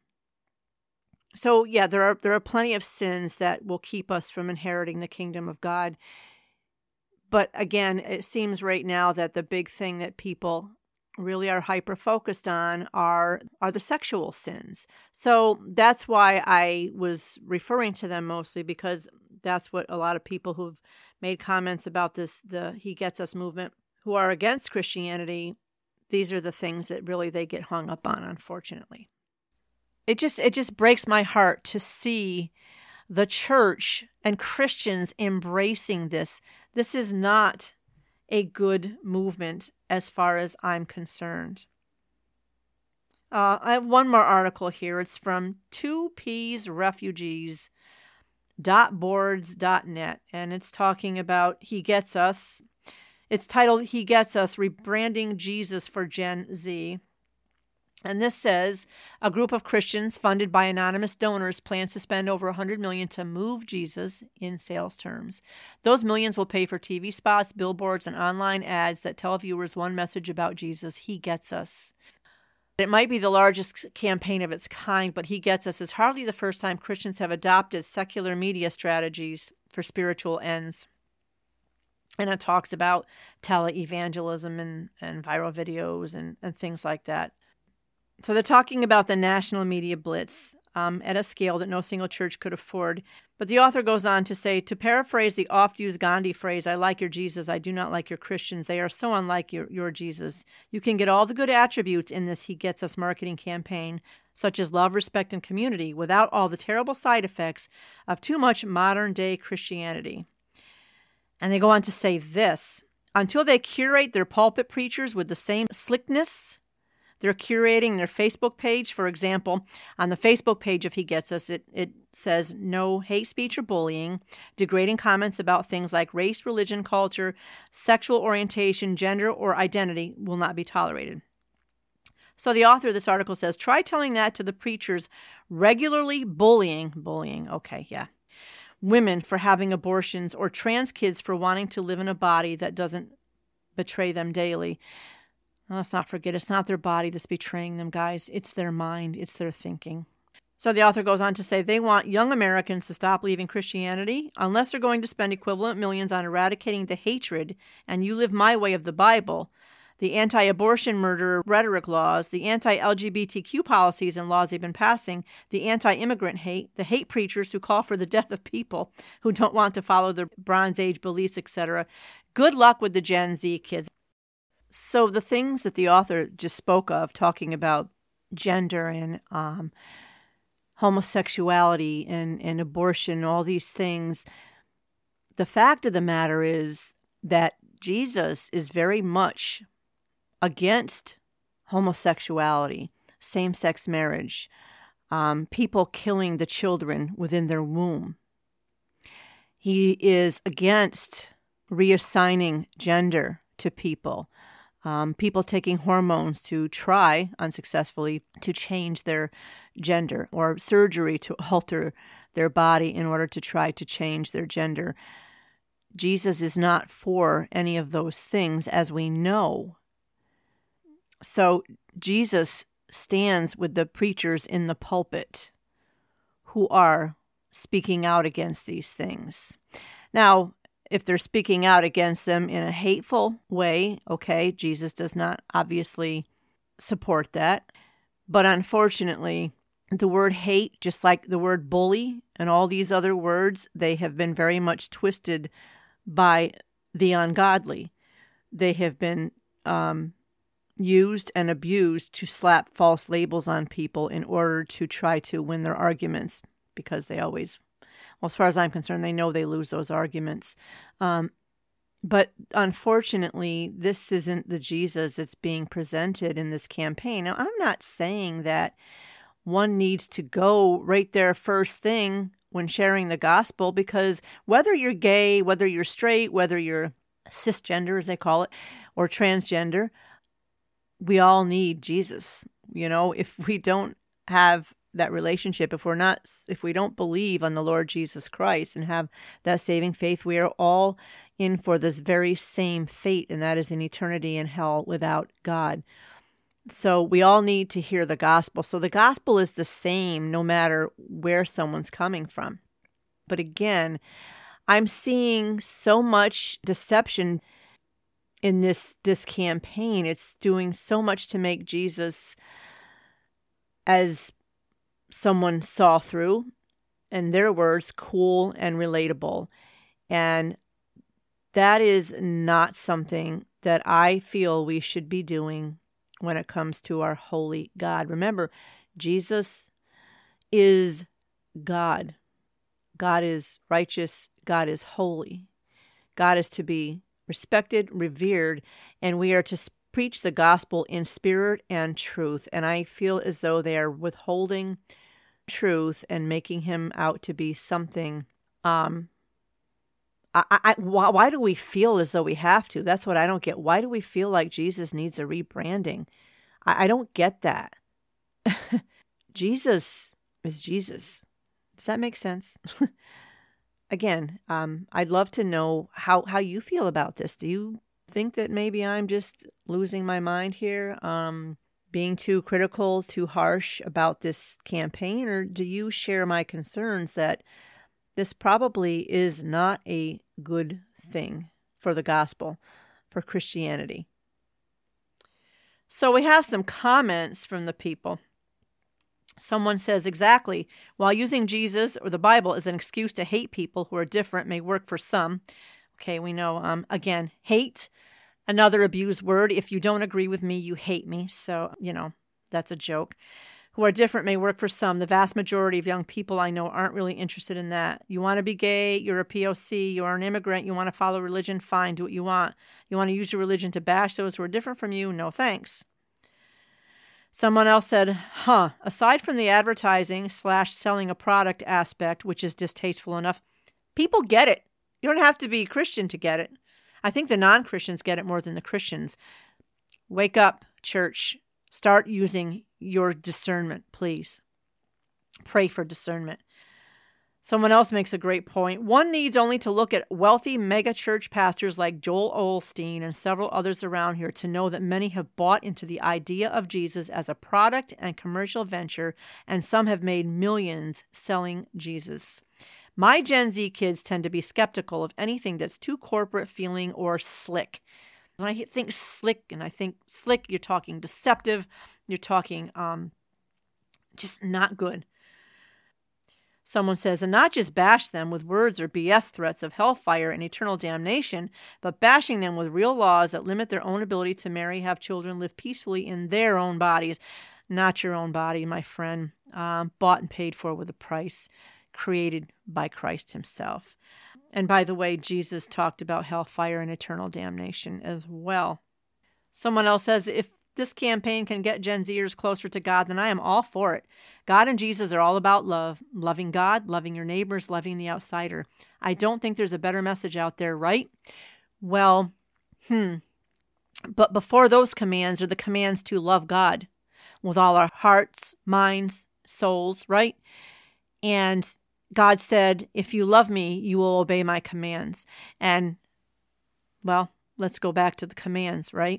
So yeah, there are there are plenty of sins that will keep us from inheriting the kingdom of God. But again, it seems right now that the big thing that people really are hyper-focused on are are the sexual sins. So that's why I was referring to them mostly, because that's what a lot of people who've made comments about this, the He Gets Us movement, who are against Christianity, these are the things that really they get hung up on, unfortunately. It just it just breaks my heart to see the church and Christians embracing this. This is not a good movement as far as I'm concerned. Uh, I have one more article here. It's from two peas refugees dot boards dot net, and it's talking about He Gets Us. It's titled, He Gets Us, Rebranding Jesus for Gen Z. And this says, a group of Christians funded by anonymous donors plans to spend over one hundred million dollars to move Jesus in sales terms. Those millions will pay for T V spots, billboards, and online ads that tell viewers one message about Jesus: He gets us. It might be the largest campaign of its kind, but He Gets Us is hardly the first time Christians have adopted secular media strategies for spiritual ends. And it talks about tele-evangelism and, and viral videos and, and things like that. So they're talking about the national media blitz um, at a scale that no single church could afford. But the author goes on to say, to paraphrase the oft-used Gandhi phrase, "I like your Jesus, I do not like your Christians. They are so unlike your, your Jesus." You can get all the good attributes in this He Gets Us marketing campaign, such as love, respect, and community, without all the terrible side effects of too much modern-day Christianity. And they go on to say this, until they curate their pulpit preachers with the same slickness they're curating their Facebook page. For example, on the Facebook page of He Gets Us, it, it says no hate speech or bullying, degrading comments about things like race, religion, culture, sexual orientation, gender, or identity will not be tolerated. So the author of this article says, try telling that to the preachers regularly bullying, bullying, okay, yeah, women for having abortions or trans kids for wanting to live in a body that doesn't betray them daily. Let's not forget, it's not their body that's betraying them, guys. It's their mind. It's their thinking. So the author goes on to say they want young Americans to stop leaving Christianity unless they're going to spend equivalent millions on eradicating the hatred and you live my way of the Bible, the anti-abortion murder rhetoric laws, the anti-L G B T Q policies and laws they've been passing, the anti-immigrant hate, the hate preachers who call for the death of people who don't want to follow their Bronze Age beliefs, et cetera. Good luck with the Gen Z kids. So the things that the author just spoke of, talking about gender and um, homosexuality and, and abortion, all these things, the fact of the matter is that Jesus is very much against homosexuality, same-sex marriage, um, people killing the children within their womb. He is against reassigning gender to people. Um, people taking hormones to try, unsuccessfully, to change their gender, or surgery to alter their body in order to try to change their gender. Jesus is not for any of those things, as we know. So Jesus stands with the preachers in the pulpit who are speaking out against these things. Now, if they're speaking out against them in a hateful way, okay, Jesus does not obviously support that. But unfortunately, the word hate, just like the word bully and all these other words, they have been very much twisted by the ungodly. They have been um, used and abused to slap false labels on people in order to try to win their arguments, because they always, well, as far as I'm concerned, they know they lose those arguments. Um, but unfortunately, this isn't the Jesus that's being presented in this campaign. Now, I'm not saying that one needs to go right there first thing when sharing the gospel, because whether you're gay, whether you're straight, whether you're cisgender, as they call it, or transgender, we all need Jesus. You know, if we don't have that relationship, if we're not, if we don't believe on the Lord Jesus Christ and have that saving faith, we are all in for this very same fate, and that is an eternity in hell without God. So we all need to hear the gospel. So the gospel is the same no matter where someone's coming from. But again, I'm seeing so much deception in this this campaign. It's doing so much to make Jesus, as someone saw through, in their words, cool and relatable. And that is not something that I feel we should be doing when it comes to our holy God. Remember, Jesus is God. God is righteous. God is holy. God is to be respected, revered, and we are to preach the gospel in spirit and truth. And I feel as though they are withholding truth and making him out to be something. Um, I, I, why, why do we feel as though we have to? That's what I don't get. Why do we feel like Jesus needs a rebranding? I, I don't get that. Jesus is Jesus. Does that make sense? Again, um, I'd love to know how, how you feel about this. Do you think that maybe I'm just losing my mind here, um, being too critical, too harsh about this campaign? Or do you share my concerns that this probably is not a good thing for the gospel, for Christianity? So we have some comments from the people. Someone says, exactly, while using Jesus or the Bible as an excuse to hate people who are different may work for some. Okay, we know, um, again, hate, another abused word. If you don't agree with me, you hate me. So, you know, that's a joke. Who are different may work for some. The vast majority of young people I know aren't really interested in that. You want to be gay, you're a P O C, you're an immigrant, you want to follow religion, fine, do what you want. You want to use your religion to bash those who are different from you? No thanks. Someone else said, huh, aside from the advertising slash selling a product aspect, which is distasteful enough, people get it. You don't have to be Christian to get it. I think the non-Christians get it more than the Christians. Wake up, church. Start using your discernment, please. Pray for discernment. Someone else makes a great point. One needs only to look at wealthy mega church pastors like Joel Osteen and several others around here to know that many have bought into the idea of Jesus as a product and commercial venture, and some have made millions selling Jesus. My Gen Z kids tend to be skeptical of anything that's too corporate feeling or slick. When I think slick, and I think slick, you're talking deceptive, you're talking um, just not good. Someone says, and not just bash them with words or B S threats of hellfire and eternal damnation, but bashing them with real laws that limit their own ability to marry, have children, live peacefully in their own bodies. Not your own body, my friend. Um, bought and paid for with a price, created by Christ himself. And by the way, Jesus talked about hellfire and eternal damnation as well. Someone else says, if this campaign can get Gen Zers closer to God, then I am all for it. God and Jesus are all about love, loving God, loving your neighbors, loving the outsider. I don't think there's a better message out there, right? Well, hmm. But before those commands are the commands to love God with all our hearts, minds, souls, right? And God said, if you love me, you will obey my commands. And, well, let's go back to the commands, right?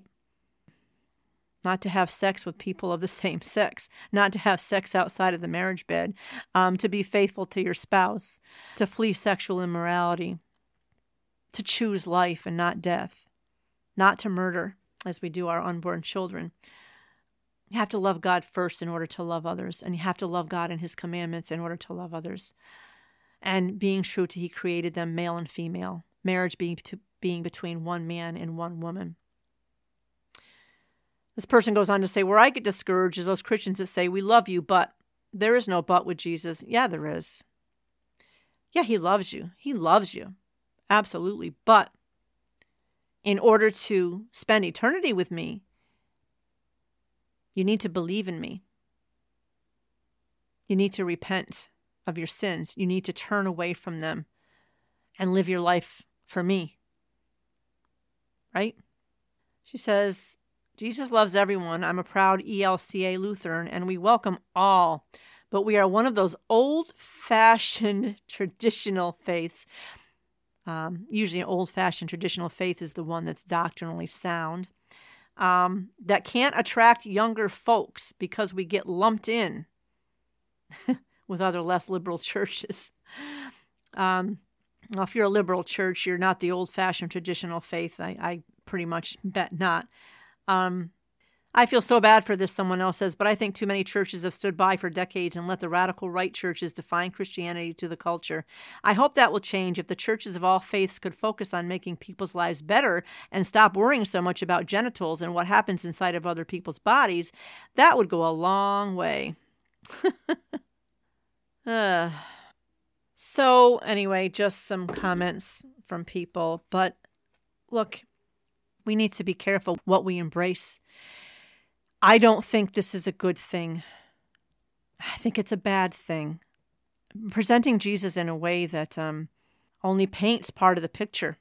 Not to have sex with people of the same sex, not to have sex outside of the marriage bed, um, to be faithful to your spouse, to flee sexual immorality, to choose life and not death, not to murder as we do our unborn children. You have to love God first in order to love others, and you have to love God and his commandments in order to love others. And being true to he created them male and female, marriage being to being between one man and one woman. This person goes on to say, where I get discouraged is those Christians that say, we love you, but there is no but with Jesus. Yeah, there is. Yeah, he loves you. He loves you. Absolutely. But in order to spend eternity with me, you need to believe in me. You need to repent of your sins. You need to turn away from them and live your life for me. Right? She says, Jesus loves everyone. I'm a proud E L C A Lutheran, and we welcome all. But we are one of those old-fashioned traditional faiths. Um, usually an old-fashioned traditional faith is the one that's doctrinally sound. Um, that can't attract younger folks because we get lumped in with other less liberal churches. Um, well, if you're a liberal church, you're not the old-fashioned traditional faith. I, I pretty much bet not. Um, I feel so bad for this, someone else says, but I think too many churches have stood by for decades and let the radical right churches define Christianity to the culture. I hope that will change if the churches of all faiths could focus on making people's lives better and stop worrying so much about genitals and what happens inside of other people's bodies. That would go a long way. uh. So anyway, just some comments from people. But look, we need to be careful what we embrace. I don't think this is a good thing. I think it's a bad thing. Presenting Jesus in a way that um, only paints part of the picture.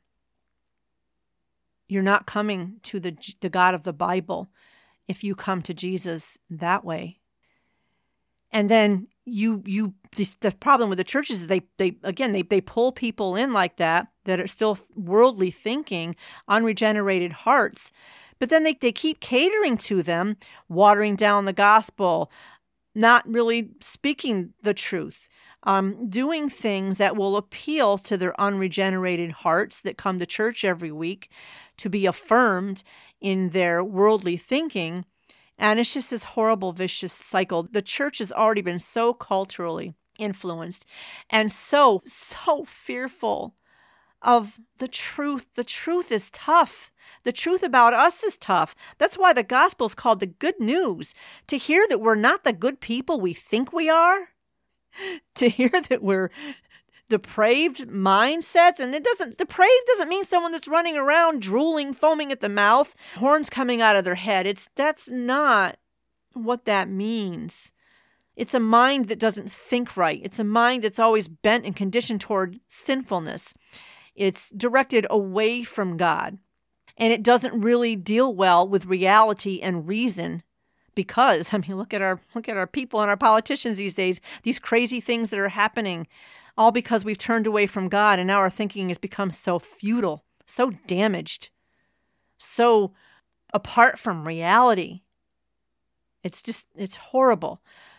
You're not coming to the, the God of the Bible if you come to Jesus that way. And then you, you, the, the problem with the churches is they, they, again, they, they pull people in like that, that are still worldly thinking, unregenerated hearts. But then they, they keep catering to them, watering down the gospel, not really speaking the truth, um, doing things that will appeal to their unregenerated hearts that come to church every week to be affirmed in their worldly thinking. And it's just this horrible, vicious cycle. The church has already been so culturally influenced and so, so fearful of the truth. The truth is tough. The truth about us is tough. That's why the gospel is called the good news. To hear that we're not the good people we think we are, to hear that we're depraved mindsets, and it doesn't, depraved doesn't mean someone that's running around drooling, foaming at the mouth, horns coming out of their head. It's, that's not what that means. It's a mind that doesn't think right. It's a mind that's always bent and conditioned toward sinfulness. It's directed away from God. And it doesn't really deal well with reality and reason because, I mean, look at our look at our people and our politicians these days, these crazy things that are happening, all because we've turned away from God and now our thinking has become so futile, so damaged, so apart from reality. It's just, it's horrible.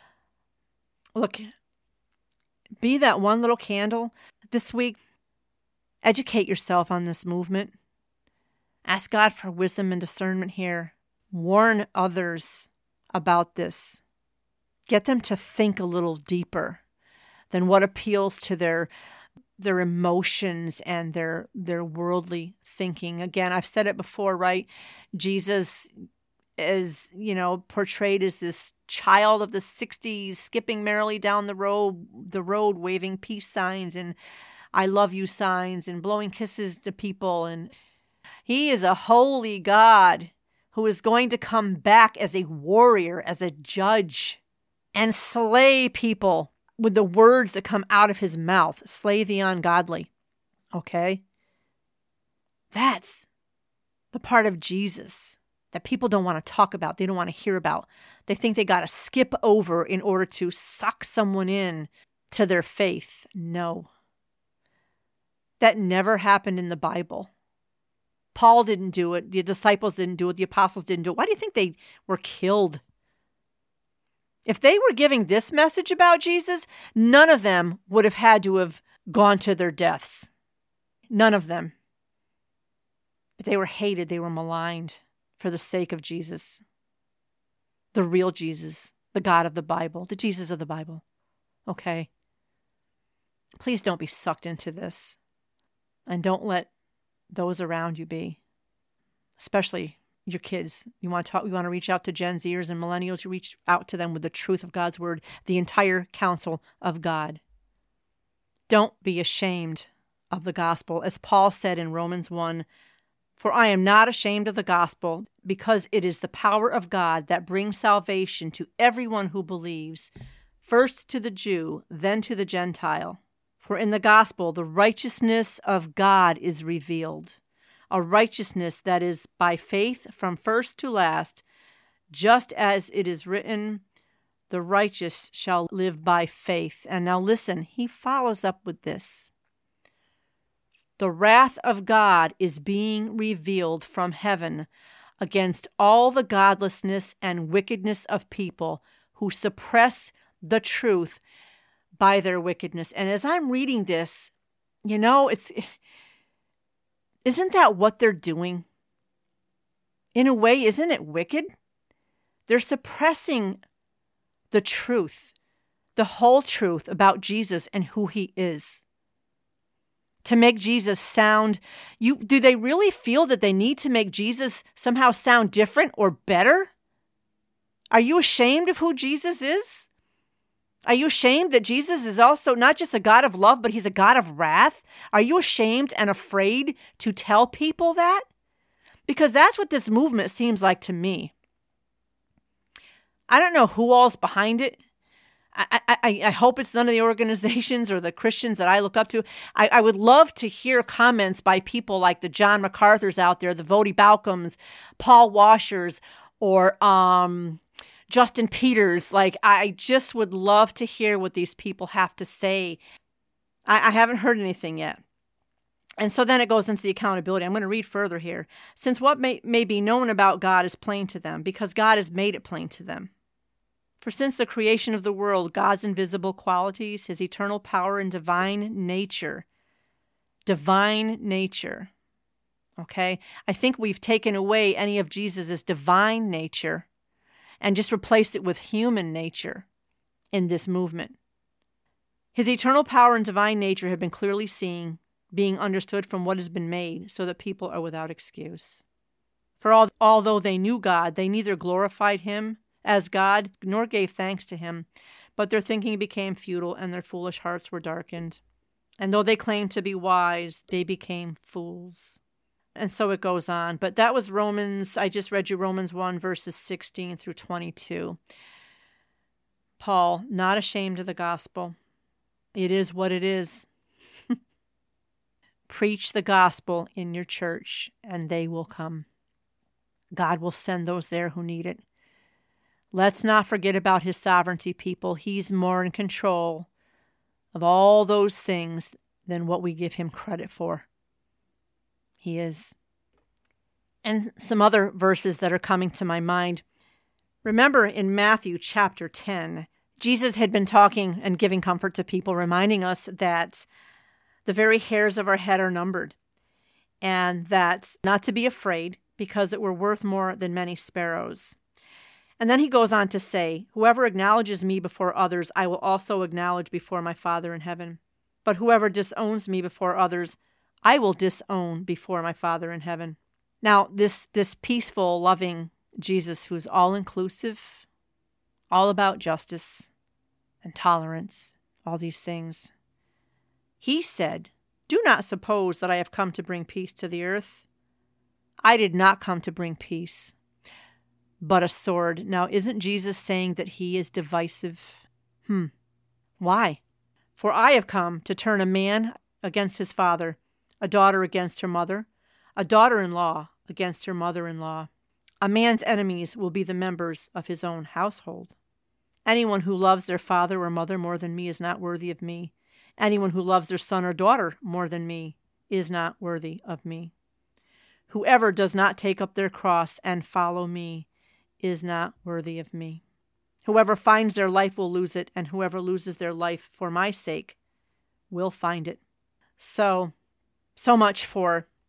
Look, be that one little candle this week. Educate yourself on this movement. Ask God for wisdom and discernment here. Warn others about this. Get them to think a little deeper than what appeals to their their emotions and their their worldly thinking. Again, I've said it before, right? Jesus is, you know, portrayed as this child of the sixties, skipping merrily down the road, the road, waving peace signs and I love you signs and blowing kisses to people. And he is a holy God who is going to come back as a warrior, as a judge, and slay people with the words that come out of his mouth. Slay the ungodly. Okay? That's the part of Jesus that people don't want to talk about. They don't want to hear about. They think they got to skip over in order to suck someone in to their faith. No. That never happened in the Bible. Paul didn't do it. The disciples didn't do it. The apostles didn't do it. Why do you think they were killed? If they were giving this message about Jesus, none of them would have had to have gone to their deaths. None of them. They were hated. They were maligned for the sake of Jesus. The real Jesus, the God of the Bible, the Jesus of the Bible. Okay? Please don't be sucked into this. And don't let those around you be. Especially your kids. You want to talk, you want to reach out to Gen Zers and millennials, you reach out to them with the truth of God's word, the entire counsel of God. Don't be ashamed of the gospel. As Paul said in Romans one, "For I am not ashamed of the gospel, because it is the power of God that brings salvation to everyone who believes, first to the Jew, then to the Gentile. For in the gospel, the righteousness of God is revealed, a righteousness that is by faith from first to last, just as it is written, the righteous shall live by faith." And now listen, he follows up with this. "The wrath of God is being revealed from heaven against all the godlessness and wickedness of people who suppress the truth by their wickedness." And as I'm reading this, you know, it's isn't that what they're doing? In a way, isn't it wicked? They're suppressing the truth, the whole truth about Jesus and who he is. To make Jesus sound, you do they really feel that they need to make Jesus somehow sound different or better? Are you ashamed of who Jesus is? Are you ashamed that Jesus is also not just a God of love, but he's a God of wrath? Are you ashamed and afraid to tell people that? Because that's what this movement seems like to me. I don't know who all's behind it. I, I, I hope it's none of the organizations or the Christians that I look up to. I, I would love to hear comments by people like the John MacArthur's out there, the Voddie Bauchams, Paul Washers, or um, Justin Peters. Like, I just would love to hear what these people have to say. I, I haven't heard anything yet. And so then it goes into the accountability. I'm going to read further here. "Since what may, may be known about God is plain to them, because God has made it plain to them. For since the creation of the world, God's invisible qualities, his eternal power and divine nature, divine nature, okay? I think we've taken away any of Jesus' divine nature and just replaced it with human nature in this movement. His eternal power and divine nature have been clearly seen, being understood from what has been made, so that people are without excuse. For all, although they knew God, they neither glorified him as God, nor gave thanks to him, but their thinking became futile, and their foolish hearts were darkened. And though they claimed to be wise, they became fools." And so it goes on. But that was Romans, I just read you Romans one, verses sixteen through twenty-two. Paul, not ashamed of the gospel. It is what it is. Preach the gospel in your church, and they will come. God will send those there who need it. Let's not forget about his sovereignty, people. He's more in control of all those things than what we give him credit for. He is. And some other verses that are coming to my mind. Remember in Matthew chapter ten, Jesus had been talking and giving comfort to people, reminding us that the very hairs of our head are numbered, and that not to be afraid, because it were worth more than many sparrows. And then he goes on to say, "Whoever acknowledges me before others, I will also acknowledge before my Father in heaven. But whoever disowns me before others, I will disown before my Father in heaven." Now, this, this peaceful, loving Jesus who's all-inclusive, all about justice and tolerance, all these things, he said, "Do not suppose that I have come to bring peace to the earth. I did not come to bring peace, but a sword." Now, isn't Jesus saying that he is divisive? Hmm. Why? "For I have come to turn a man against his father, a daughter against her mother, a daughter-in-law against her mother-in-law. A man's enemies will be the members of his own household. Anyone who loves their father or mother more than me is not worthy of me. Anyone who loves their son or daughter more than me is not worthy of me. Whoever does not take up their cross and follow me is not worthy of me. Whoever finds their life will lose it, and whoever loses their life for my sake will find it." So, so much for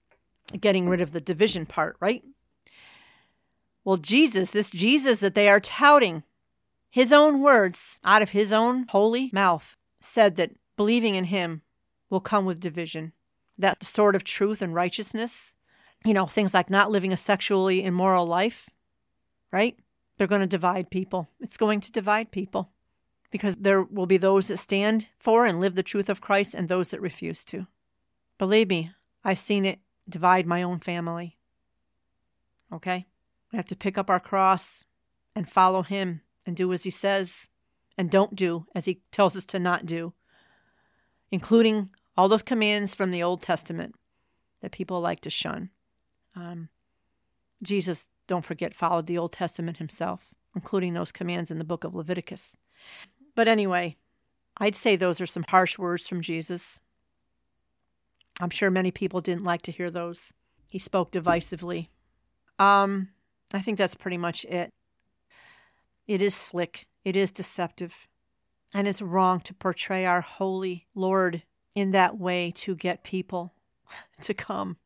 getting rid of the division part, right? Well, Jesus, this Jesus that they are touting, his own words out of his own holy mouth said that believing in him will come with division. That the sword of truth and righteousness, you know, things like not living a sexually immoral life, right? They're going to divide people. It's going to divide people because there will be those that stand for and live the truth of Christ and those that refuse to. Believe me, I've seen it divide my own family. Okay? We have to pick up our cross and follow him and do as he says and don't do as he tells us to not do, including all those commands from the Old Testament that people like to shun. Um, Jesus, don't forget, followed the Old Testament himself, including those commands in the book of Leviticus. But anyway, I'd say those are some harsh words from Jesus. I'm sure many people didn't like to hear those. He spoke divisively. Um, I think that's pretty much it. It is slick. It is deceptive. And it's wrong to portray our holy Lord in that way to get people to come.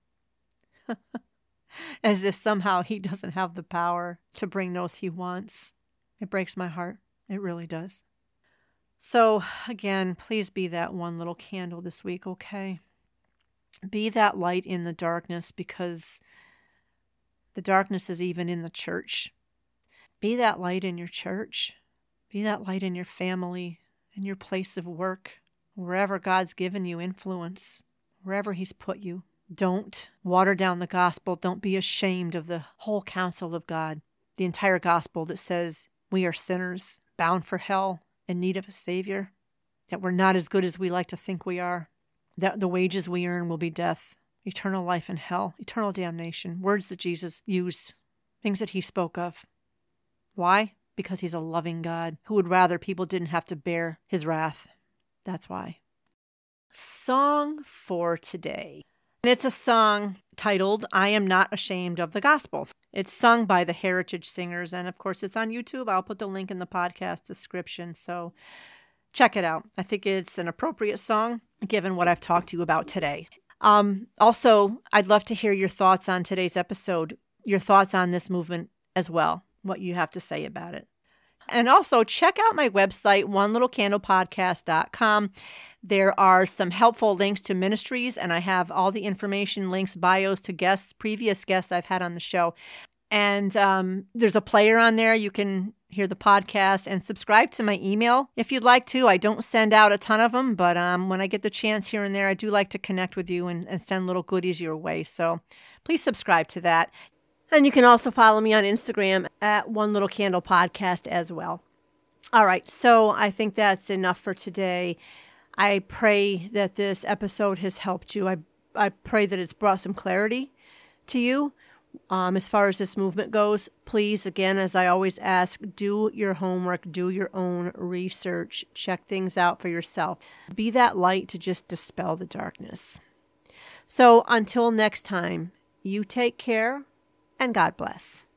As if somehow he doesn't have the power to bring those he wants. It breaks my heart. It really does. So, again, please be that one little candle this week, okay? Be that light in the darkness, because the darkness is even in the church. Be that light in your church. Be that light in your family, in your place of work, wherever God's given you influence, wherever he's put you. Don't water down the gospel. Don't be ashamed of the whole counsel of God, the entire gospel that says we are sinners, bound for hell, in need of a Savior, that we're not as good as we like to think we are, that the wages we earn will be death, eternal life in hell, eternal damnation, words that Jesus used, things that he spoke of. Why? Because he's a loving God who would rather people didn't have to bear his wrath. That's why. Song for today. And it's a song titled, I Am Not Ashamed of the Gospel. It's sung by the Heritage Singers, and of course it's on YouTube. I'll put the link in the podcast description, so check it out. I think it's an appropriate song, given what I've talked to you about today. Um, also, I'd love to hear your thoughts on today's episode, your thoughts on this movement as well, what you have to say about it. And also, check out my website, one little candle podcast dot com. There are some helpful links to ministries, and I have all the information, links, bios to guests, previous guests I've had on the show. And um, there's a player on there. You can hear the podcast and subscribe to my email if you'd like to. I don't send out a ton of them, but um, when I get the chance here and there, I do like to connect with you and, and send little goodies your way. So please subscribe to that. And you can also follow me on Instagram at One Little Candle Podcast as well. All right, so I think that's enough for today. I pray that this episode has helped you. I I pray that it's brought some clarity to you. Um, as far as this movement goes, please, again, as I always ask, do your homework, do your own research, check things out for yourself. Be that light to just dispel the darkness. So until next time, you take care. And God bless.